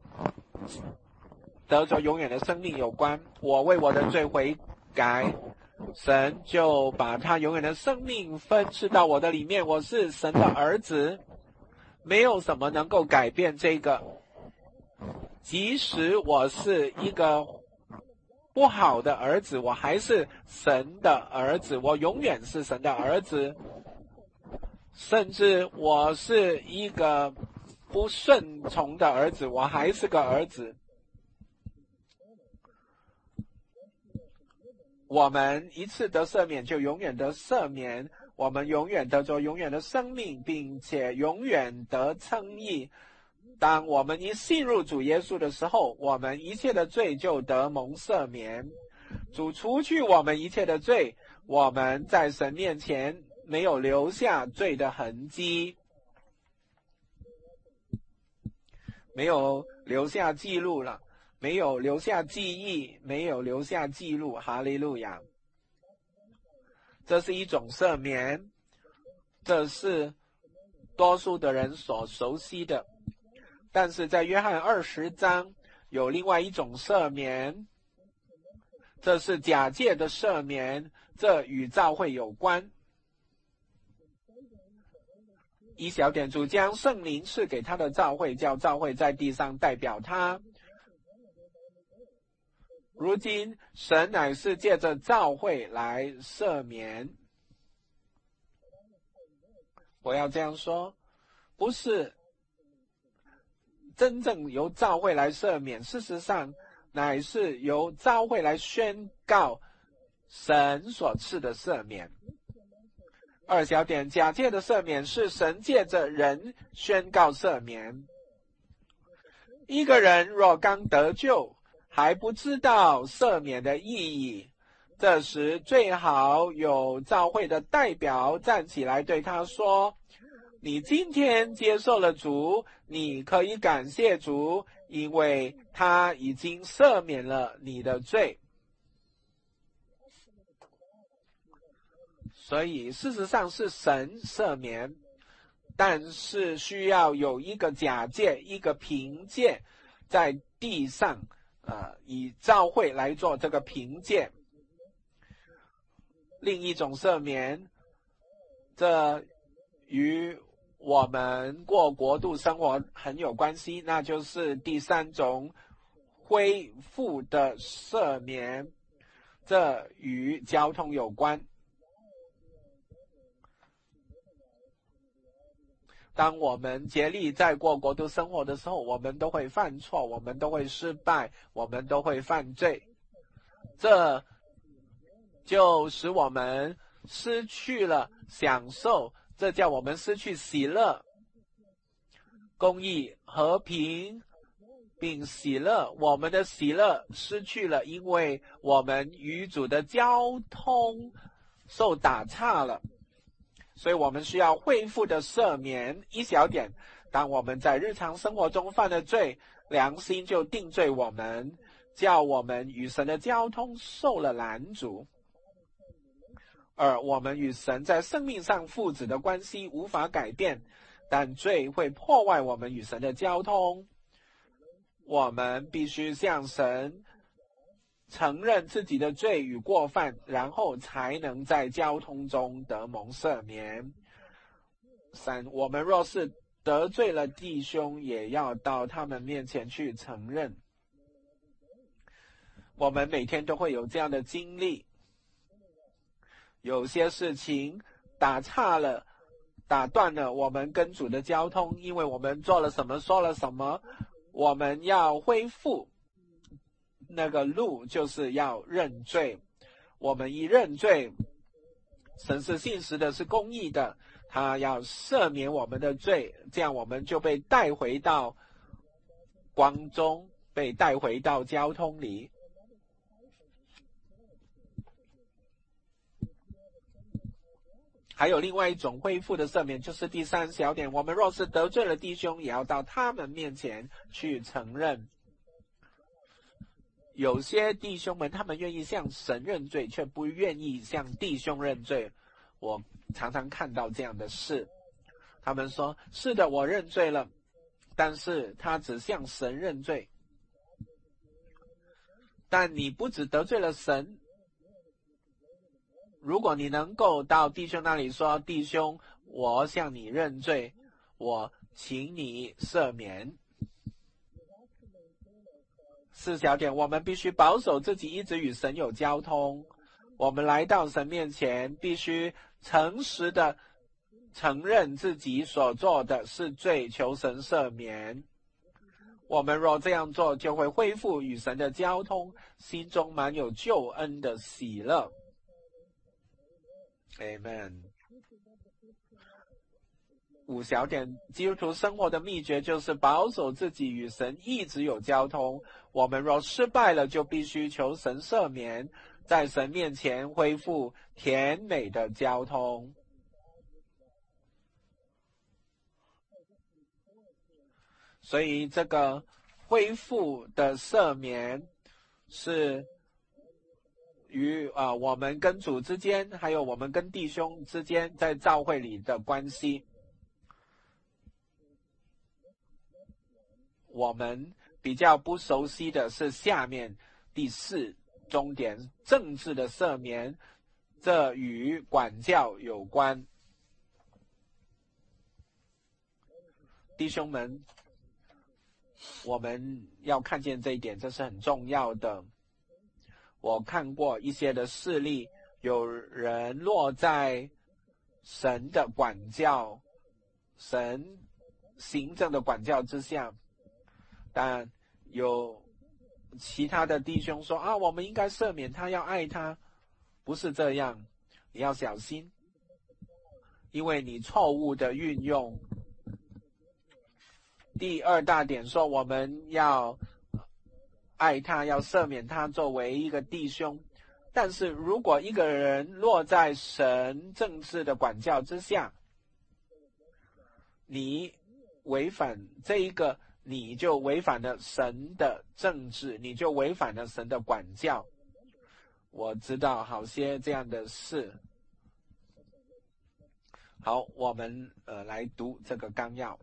得着永远的生命有关。我为我的罪悔改，神就把他永远的生命分赐到我的里面，我是神的儿子，没有什么能够改变这个。即使我是一个不好的儿子，我还是神的儿子，我永远是神的儿子。甚至我是一个不顺从的儿子，我还是个儿子。我们一次得赦免就永远得赦免，我们永远得着永远的生命，并且永远得称义。当我们一信入主耶稣的时候，我们一切的罪就得蒙赦免。主除去我们一切的罪，我们在神面前没有留下罪的痕迹，没有留下记录了，没有留下记忆，没有留下记录。哈利路亚！这是一种赦免，这是多数的人所熟悉的。但是在约翰20章有另外一种赦免，这是假借的赦免，这与教会有关。一小点，主将圣灵赐给他的教会，叫教会在地上代表他。如今神乃是借着教会来赦免。我要这样说，不是真正由教会来赦免，事实上乃是由教会来宣告神所赐的赦免。二小点，假借的赦免是神借着人宣告赦免。一个人若刚得救，还不知道赦免的意义，这时最好有教会的代表站起来对他说， 你今天接受了主，你可以感谢主，因为他已经赦免了你的罪。所以事实上是神赦免，但是需要有一个假借，一个凭借在地上，以教会来做这个凭借。另一种赦免，这与我们过国度生活很有关系，那就是第三种恢复的赦免，这与交通有关。当我们竭力在过国度生活的时候，我们都会犯错，我们都会失败，我们都会犯罪，这就使我们失去了享受，这叫我们失去喜乐、公义、和平并喜乐。我们的喜乐失去了，因为我们与主的交通受打岔了。所以我们需要恢复的赦免。一小点，当我们在日常生活中犯了罪，良心就定罪我们，叫我们与神的交通受了拦阻。而我们与神在生命上父子的关系无法改变，但罪会破坏我们与神的交通。我们必须向神承认自己的罪与过犯，然后才能在交通中得蒙赦免。三，我们若是得罪了弟兄，也要到他们面前去承认。我们每天都会有这样的经历，有些事情打岔了，打断了我们跟主的交通，因为我们做了什么，说了什么，我们要恢复。那个路就是要认罪，我们一认罪，神是信实的，是公义的，他要赦免我们的罪，这样我们就被带回到光中，被带回到交通里。还有另外一种恢复的赦免，就是第三小点，我们若是得罪了弟兄，也要到他们面前去承认。有些弟兄们，他们愿意向神认罪，却不愿意向弟兄认罪。我常常看到这样的事，他们说，是的，我认罪了，但是他只向神认罪。但你不只得罪了神，如果你能够到弟兄那里说，弟兄，我向你认罪，我请你赦免。四小点，我们必须保守自己一直与神有交通。我们来到神面前，必须诚实的承认自己所做的是罪，求神赦免。我们若这样做，就会恢复与神的交通，心中满有救恩的喜乐。Amen。五小点，基督徒生活的秘诀就是保守自己与神一直有交通。我们若失败了，就必须求神赦免，在神面前恢复甜美的交通。所以这个恢复的赦免是与我们跟主之间，还有我们跟弟兄之间在教会里的关系。我们比较不熟悉的是下面第四重点，政治的赦免，这与管教有关。弟兄们，我们要看见这一点，这是很重要的。我看过一些的事例，有人落在神的管教、神行政的管教之下，但有其他的弟兄说我们应该赦免他，要爱他。不是这样，你要小心，因为你错误的运用。第二大点说，我们要爱他，要赦免他作为一个弟兄。但是如果一个人落在神政治的管教之下， 你违反这一个，你就违反了神的政治，你就违反了神的管教。我知道好些这样的事。好，我们来读这个纲要。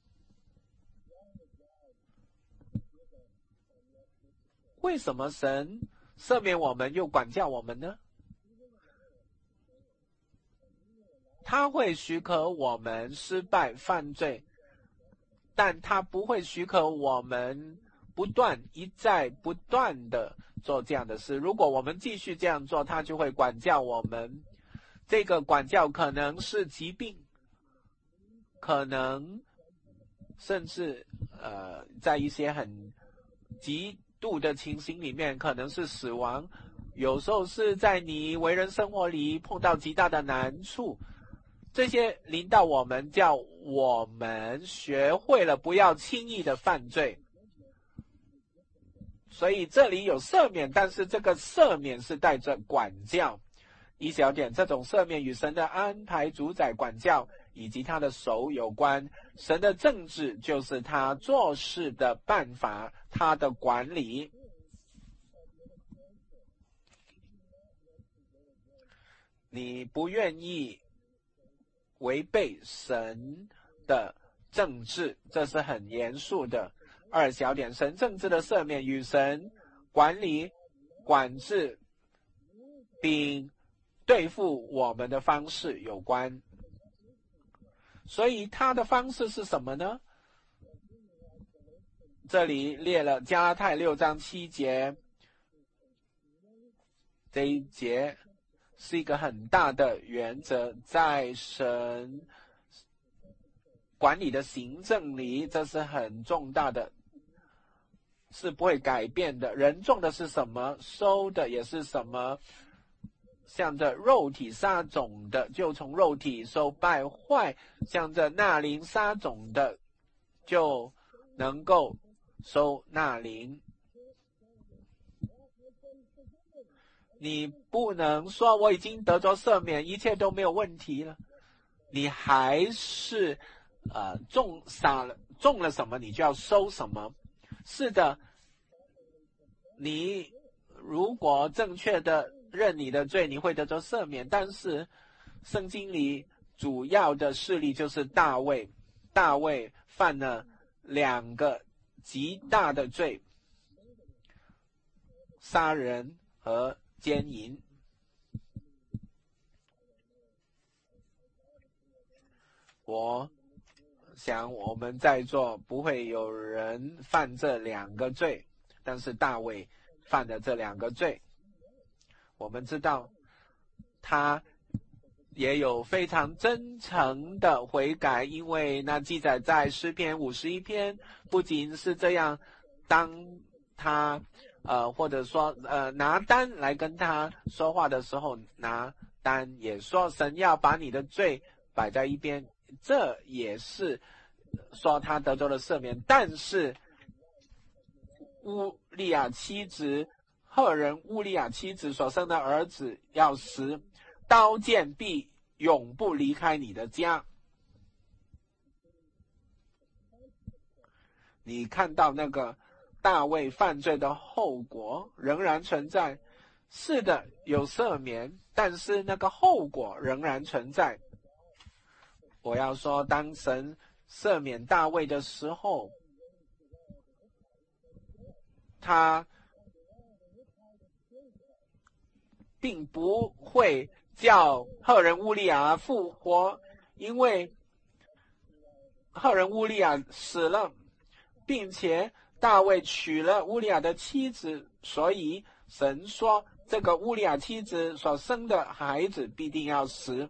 为什么神赦免我们又管教我们呢？他会许可我们失败犯罪，但他不会许可我们一再不断的做这样的事。如果我们继续这样做，他就会管教我们。这个管教可能是疾病，可能甚至在一些很极度的情形里面，可能是死亡。有时候是在你为人生活里碰到极大的难处，这些临到我们，叫我们学会了不要轻易的犯罪。所以这里有赦免，但是这个赦免是带着管教。一小点，这种赦免与神的安排、主宰、管教以及他的手有关。神的政治就是他做事的办法，他的管理。你不愿意违背神的政治，这是很严肃的。二小点，神政治的赦免与神管理、管制并对付我们的方式有关。所以他的方式是什么呢？这里列了加拉太6章7节，这一节是一个很大的原则，在神管理的行政里，这是很重大的，是不会改变的。人种的是什么，收的也是什么。向着肉体撒种的，就从肉体收败坏；向着那灵撒种的，就能够收那灵。你不能说我已经得着赦免，一切都没有问题了，你还是种了什么，你就要收什么。是的，你如果正确的认你的罪，你会得着赦免。但是圣经里主要的事例就是大卫犯了2个极大的罪，杀人和奸淫。我想我们在座不会有人犯这2个罪，但是大卫犯了这2个罪。我们知道他也有非常真诚的悔改，因为那记载在诗篇51篇。不仅是这样，当他或者说拿单来跟他说话的时候，拿单也说神要把你的罪摆在一边，这也是说他得着了赦免。但是乌利亚妻子赫人乌利亚妻子所生的儿子要死，刀剑必永不离开你的家。你看到那个大卫犯罪的后果仍然存在，是的，有赦免，但是那个后果仍然存在。我要说，当神赦免大卫的时候，他并不会叫赫人乌利亚复活，因为赫人乌利亚死了，并且大卫娶了乌利亚的妻子，所以神说这个乌利亚妻子所生的孩子必定要死。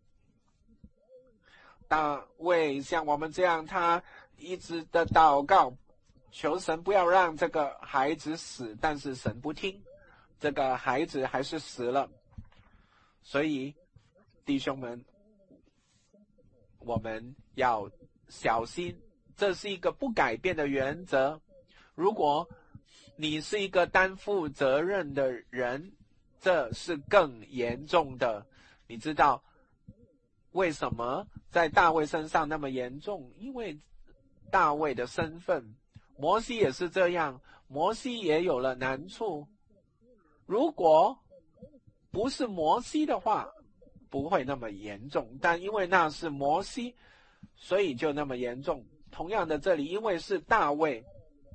大卫像我们这样，他一直的祷告，求神不要让这个孩子死，但是神不听，这个孩子还是死了。所以弟兄们，我们要小心，这是一个不改变的原则。如果你是一个担负责任的人，这是更严重的。你知道为什么在大卫身上那么严重？因为大卫的身份，摩西也是这样，摩西也有了难处。如果不是摩西的话，不会那么严重，但因为那是摩西，所以就那么严重。同样的，这里因为是大卫，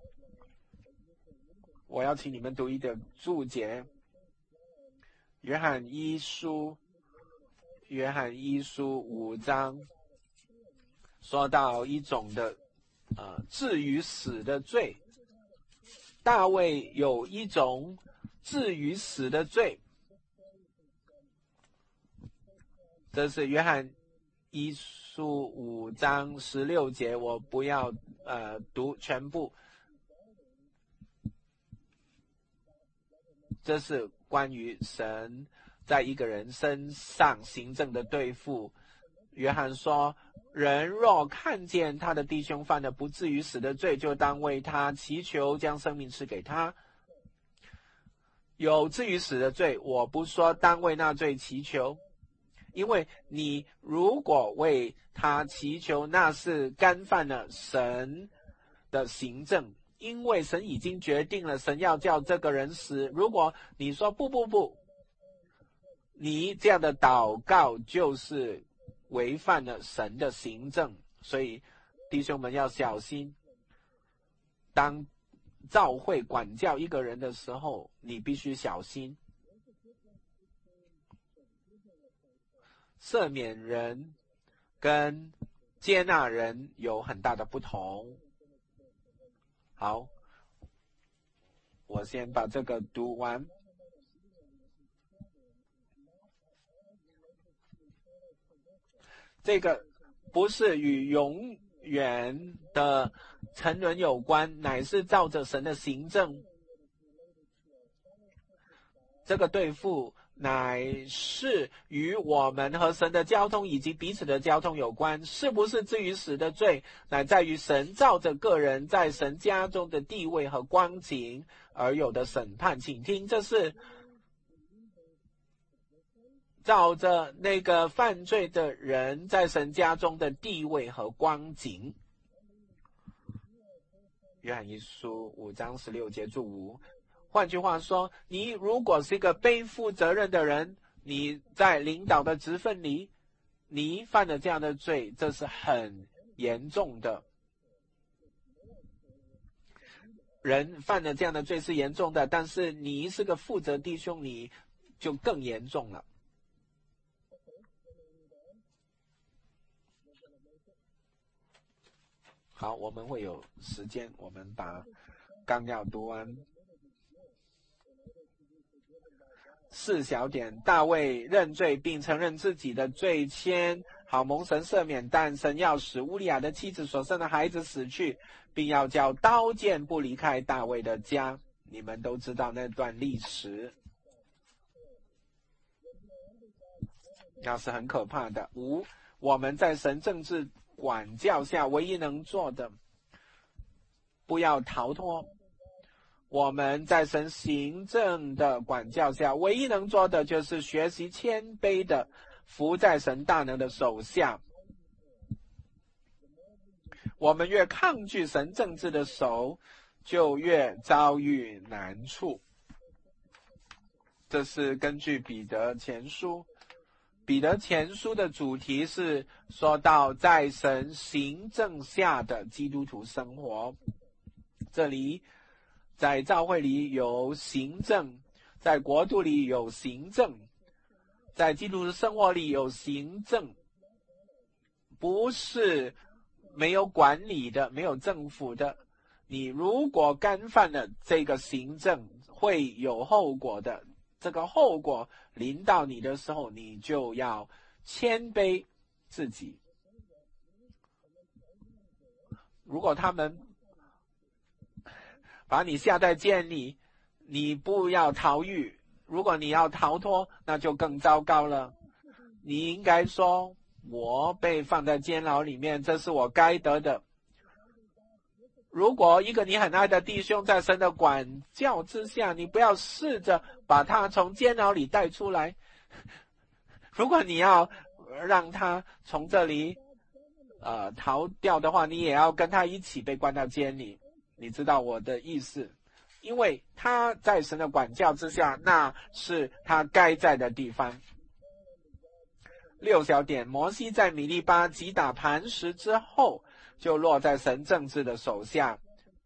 我要请你们读一个注解，约翰一书5章，说到一种的至于死的罪。大卫有一种至于死的罪，这是约翰一书5章16节，我不要读全部。这是关于神在一个人身上行政的对付。约翰说，人若看见他的弟兄犯了不至于死的罪，就当为他祈求，将生命赐给他。有至于死的罪，我不说当为那罪祈求，因为你如果为他祈求，那是干犯了神的行政，因为神已经决定了，神要叫这个人死。如果你说不，你这样的祷告就是违反了神的行政。所以弟兄们要小心，当教会管教一个人的时候，你必须小心。赦免人跟接纳人有很大的不同。好，我先把这个读完。这个不是与永远的沉沦有关，乃是照着神的行政。这个对付乃是与我们和神的交通以及彼此的交通有关。是不是至于死的罪，乃在于神照着个人在神家中的地位和光景而有的审判。请听，这是照着那个犯罪的人在神家中的地位和光景。约翰一书5章16节注5。换句话说，你如果是一个背负责任的人，你在领导的职分里，你犯了这样的罪，这是很严重的。人犯了这样的罪是严重的，但是你是个负责弟兄，你就更严重了。好，我们会有时间，我们把纲要读完。4小点，大卫认罪并承认自己的罪愆，好蒙神赦免，但神要使乌利亚的妻子所生的孩子死去，并要叫刀剑不离开大卫的家。你们都知道那段历史，那是很可怕的。5，我们在神政治管教下唯一能做的，不要逃脱。我们在神行政的管教下唯一能做的，就是学习谦卑的服在神大能的手下。我们越抗拒神政治的手，就越遭遇难处。这是根据彼得前书。彼得前书的主题是说到在神行政下的基督徒生活。这里在教会里有行政，在国度里有行政，在基督徒生活里有行政，不是没有管理的，没有政府的。你如果干犯了这个行政，会有后果的。这个后果临到你的时候，你就要谦卑自己。如果他们把你下在监里，你不要逃狱。如果你要逃脱，那就更糟糕了。你应该说，我被放在监牢里面，这是我该得的。如果一个你很爱的弟兄在神的管教之下，你不要试着把他从监牢里带出来。如果你要让他从这里逃掉的话，你也要跟他一起被关到监里。你知道我的意思？因为他在神的管教之下，那是他该在的地方。6小点，摩西在米利巴击打磐石之后，就落在神政治的手下。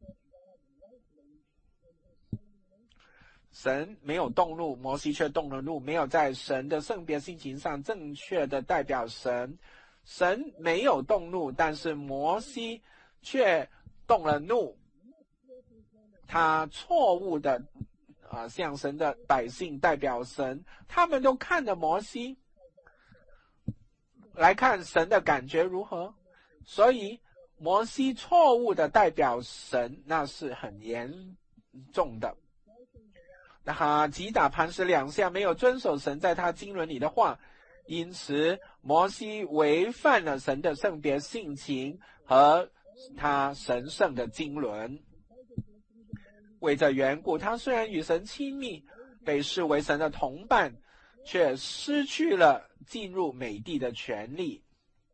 神没有动怒，摩西却动了怒，没有在神的圣别性情上正确的代表神。神没有动怒，但是摩西却动了怒。他错误的向神的百姓代表神，他们都看着摩西来看神的感觉如何，所以摩西错误的代表神，那是很严重的。他击打磐石2下，没有遵守神在他经纶里的话，因此摩西违反了神的圣别性情和他神圣的经纶。为这缘故，他虽然与神亲密，被视为神的同伴，却失去了进入美地的权利。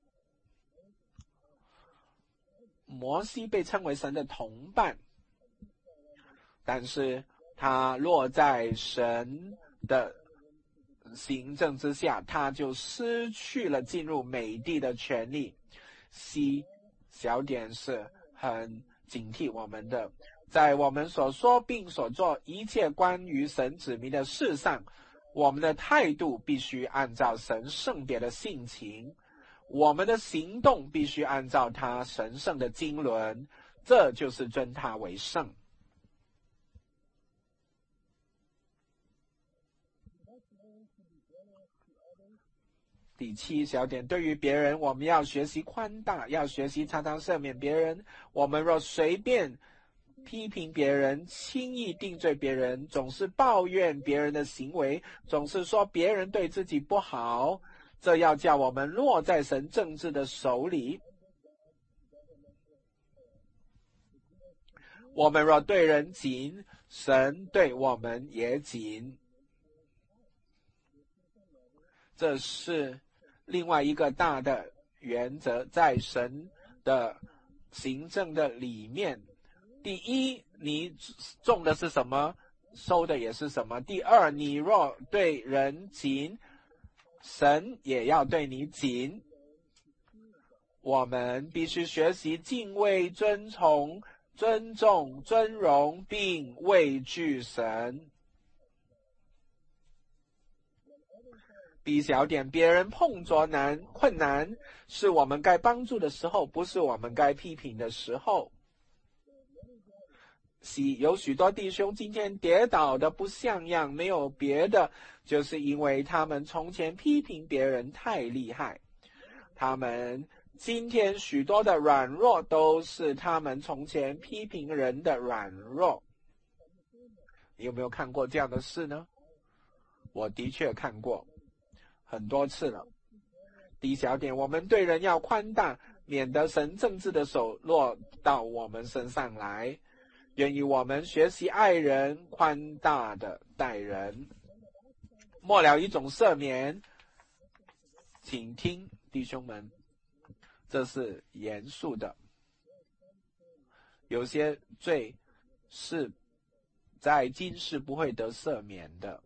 摩西被称为神的同伴，但是他落在神的行政之下，他就失去了进入美地的权利。C 小点是很警惕我们的，在我们所说并所做一切关于神指明的事上，我们的态度必须按照神圣别的性情，我们的行动必须按照他神圣的经纶，这就是尊他为圣。第7小点，对于别人，我们要学习宽大，要学习常常赦免别人。我们若随便批评别人，轻易定罪别人，总是抱怨别人的行为，总是说别人对自己不好，这要叫我们落在神政治的手里。我们若对人紧，神对我们也紧。这是另外一个大的原则，在神的行政的里面。第一，你种的是什么，收的也是什么。第二，你若对人紧，神也要对你紧。我们必须学习敬畏、尊崇、尊重、尊荣，并畏惧神。B 小点，别人碰着困难，是我们该帮助的时候，不是我们该批评的时候。C 有许多弟兄今天跌倒的不像样，没有别的，就是因为他们从前批评别人太厉害。他们今天许多的软弱，都是他们从前批评人的软弱。你有没有看过这样的事呢？我的确看过很多次了。D 小点，我们对人要宽大，免得神政治的手落到我们身上来。愿意我们学习爱人，宽大的待人。末了一种赦免，请听弟兄们，这是严肃的。有些罪是在今世不会得赦免的，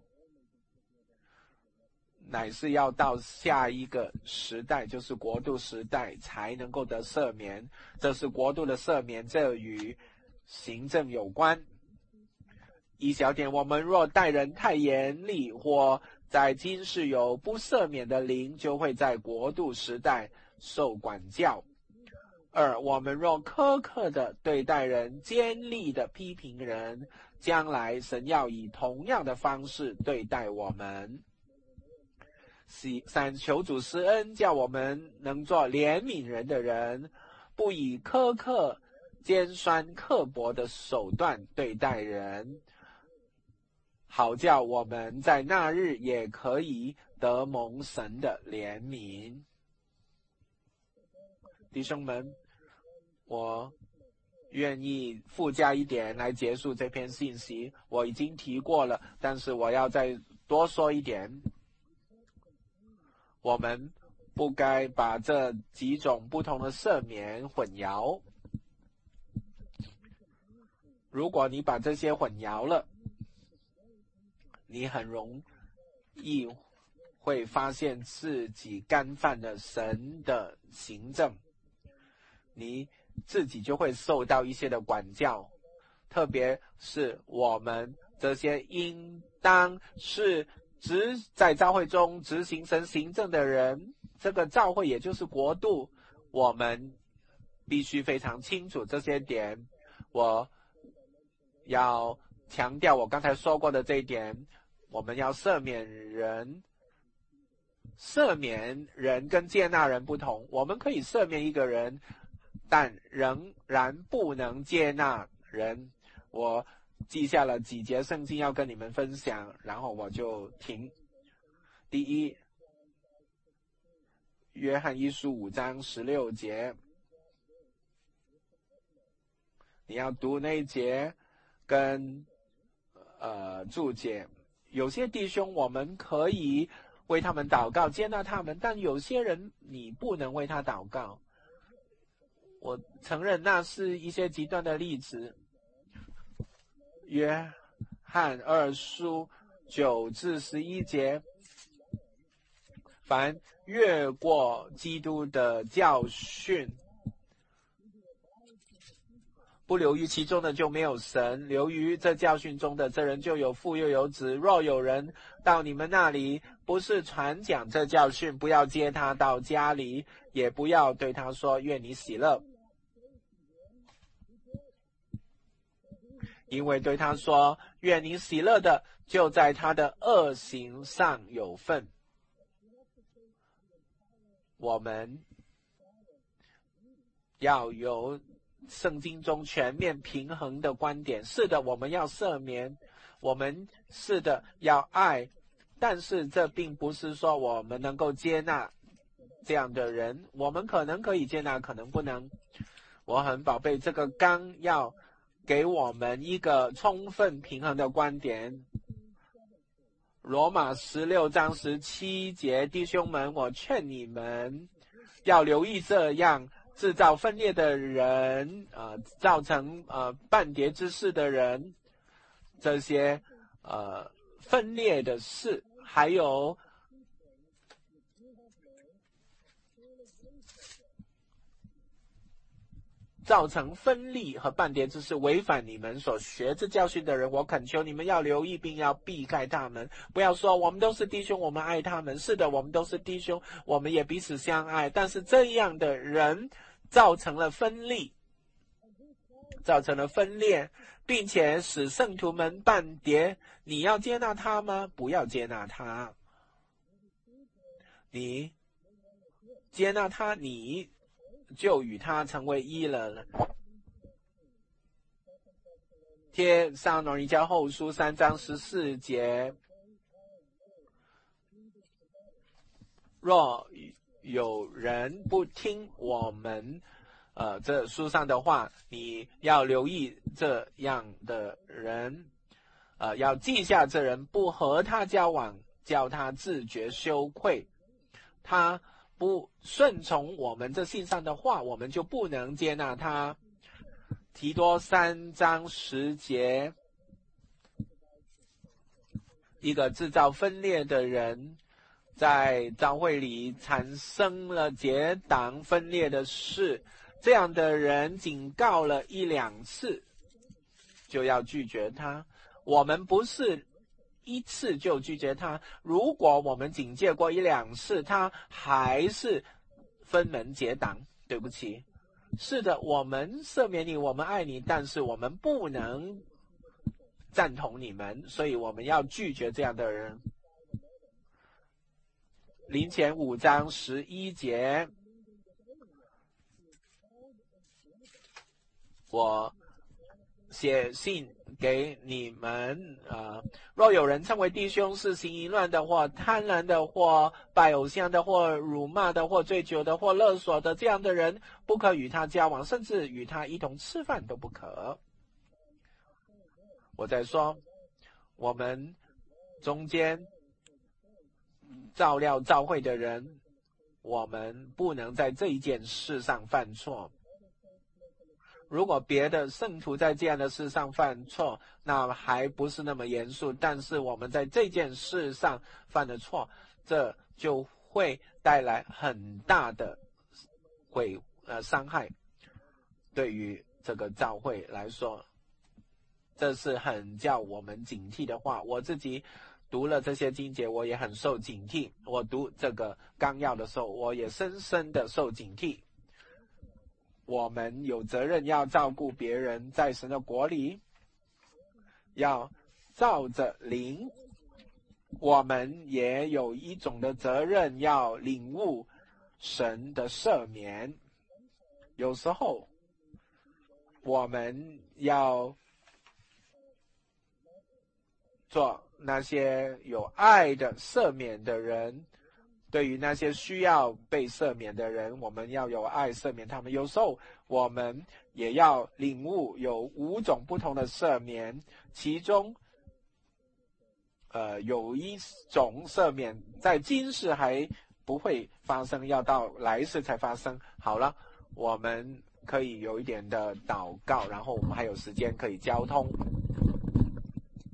乃是要到下一个时代，就是国度时代才能够得赦免。这是国度的赦免，这与行政有关。1小点，我们若待人太严厉，或在今世有不赦免的灵，就会在国度时代受管教。2，我们若苛刻的对待人，尖利的批评人，将来神要以同样的方式对待我们。3，求主施恩，叫我们能做怜悯人的人，不以苛刻、尖酸刻薄的手段对待人，好叫我们在那日也可以得蒙神的怜悯。弟兄们，我愿意附加一点来结束这篇信息。我已经提过了，但是我要再多说一点。我们不该把这几种不同的赦免混淆。如果你把这些混淆了，你很容易会发现自己干犯了神的行政，你自己就会受到一些的管教，特别是我们这些应当是在教会中执行神行政的人，这个教会也就是国度，我们必须非常清楚这些点。我要强调我刚才说过的这一点，我们要赦免人。赦免人跟接纳人不同，我们可以赦免一个人，但仍然不能接纳人。我记下了几节圣经要跟你们分享，然后我就停。第一，约翰一书5章16节，你要读那一节跟注解。有些弟兄我们可以为他们祷告，接纳他们，但有些人你不能为他祷告。我承认那是一些极端的例子。约翰2书9至11节，凡越过基督的教训，不留于其中的就没有神，留于这教训中的，这人就有父又有子。若有人到你们那里，不是传讲这教训，不要接他到家里，也不要对他说愿你喜乐，因为对他说愿你喜乐的，就在他的恶行上有份。我们要有圣经中全面平衡的观点。是的，我们要赦免，我们是的要爱，但是这并不是说我们能够接纳这样的人，我们可能可以接纳，可能不能。我很宝贝这个纲要给我们一个充分平衡的观点。罗马16章17节，弟兄们，我劝你们要留意这样制造分裂的人，造成半碟之事的人，这些分裂的事，还有造成分立和半碟之事，违反你们所学之教训的人，我恳求你们要留意并要避开他们。不要说我们都是弟兄，我们爱他们。是的，我们都是弟兄，我们也彼此相爱，但是这样的人造成了分立，造成了分裂，并且使圣徒们半碟。你要接纳他吗？不要接纳他。你接纳他，你就与他成为一了。帖撒罗尼迦后书3章14节，若有人不听我们这书上的话，你要留意这样的人，要记下这人，不和他交往，叫他自觉羞愧。他不顺从我们这信上的话，我们就不能接纳他。提多3章10节，一个制造分裂的人在教会里产生了结党分裂的事，这样的人警告了1、2次就要拒绝他。我们不是1次就拒绝他，如果我们警戒过1、2次，他还是分门结党，对不起。是的，我们赦免你，我们爱你，但是我们不能赞同你们，所以我们要拒绝这样的人。林前5章11节，我写信给你们，若有人称为弟兄是行淫乱的，或贪婪的，或拜偶像的，或辱骂的，或醉酒的，或勒索的，这样的人不可与他交往，甚至与他一同吃饭都不可。我在说，我们中间照料教会的人， 我们不能在这一件事上犯错。如果别的圣徒在这样的事上犯错，那还不是那么严肃，但是我们在这件事上犯了错，这就会带来很大的伤害。对于这个教会来说，这是很叫我们警惕的话。我自己读了这些经节，我也很受警惕。我读这个纲要的时候，我也深深的受警惕。我们有责任要照顾别人，在神的国里要照着灵，我们也有一种的责任要领悟神的赦免。有时候我们要做那些有爱的赦免的人，对于那些需要被赦免的人，我们要有爱赦免他们。有时候我们也要领悟有5种不同的赦免，其中有一种赦免在今世还不会发生，要到来世才发生。好了，我们可以有一点的祷告，然后我们还有时间可以交通。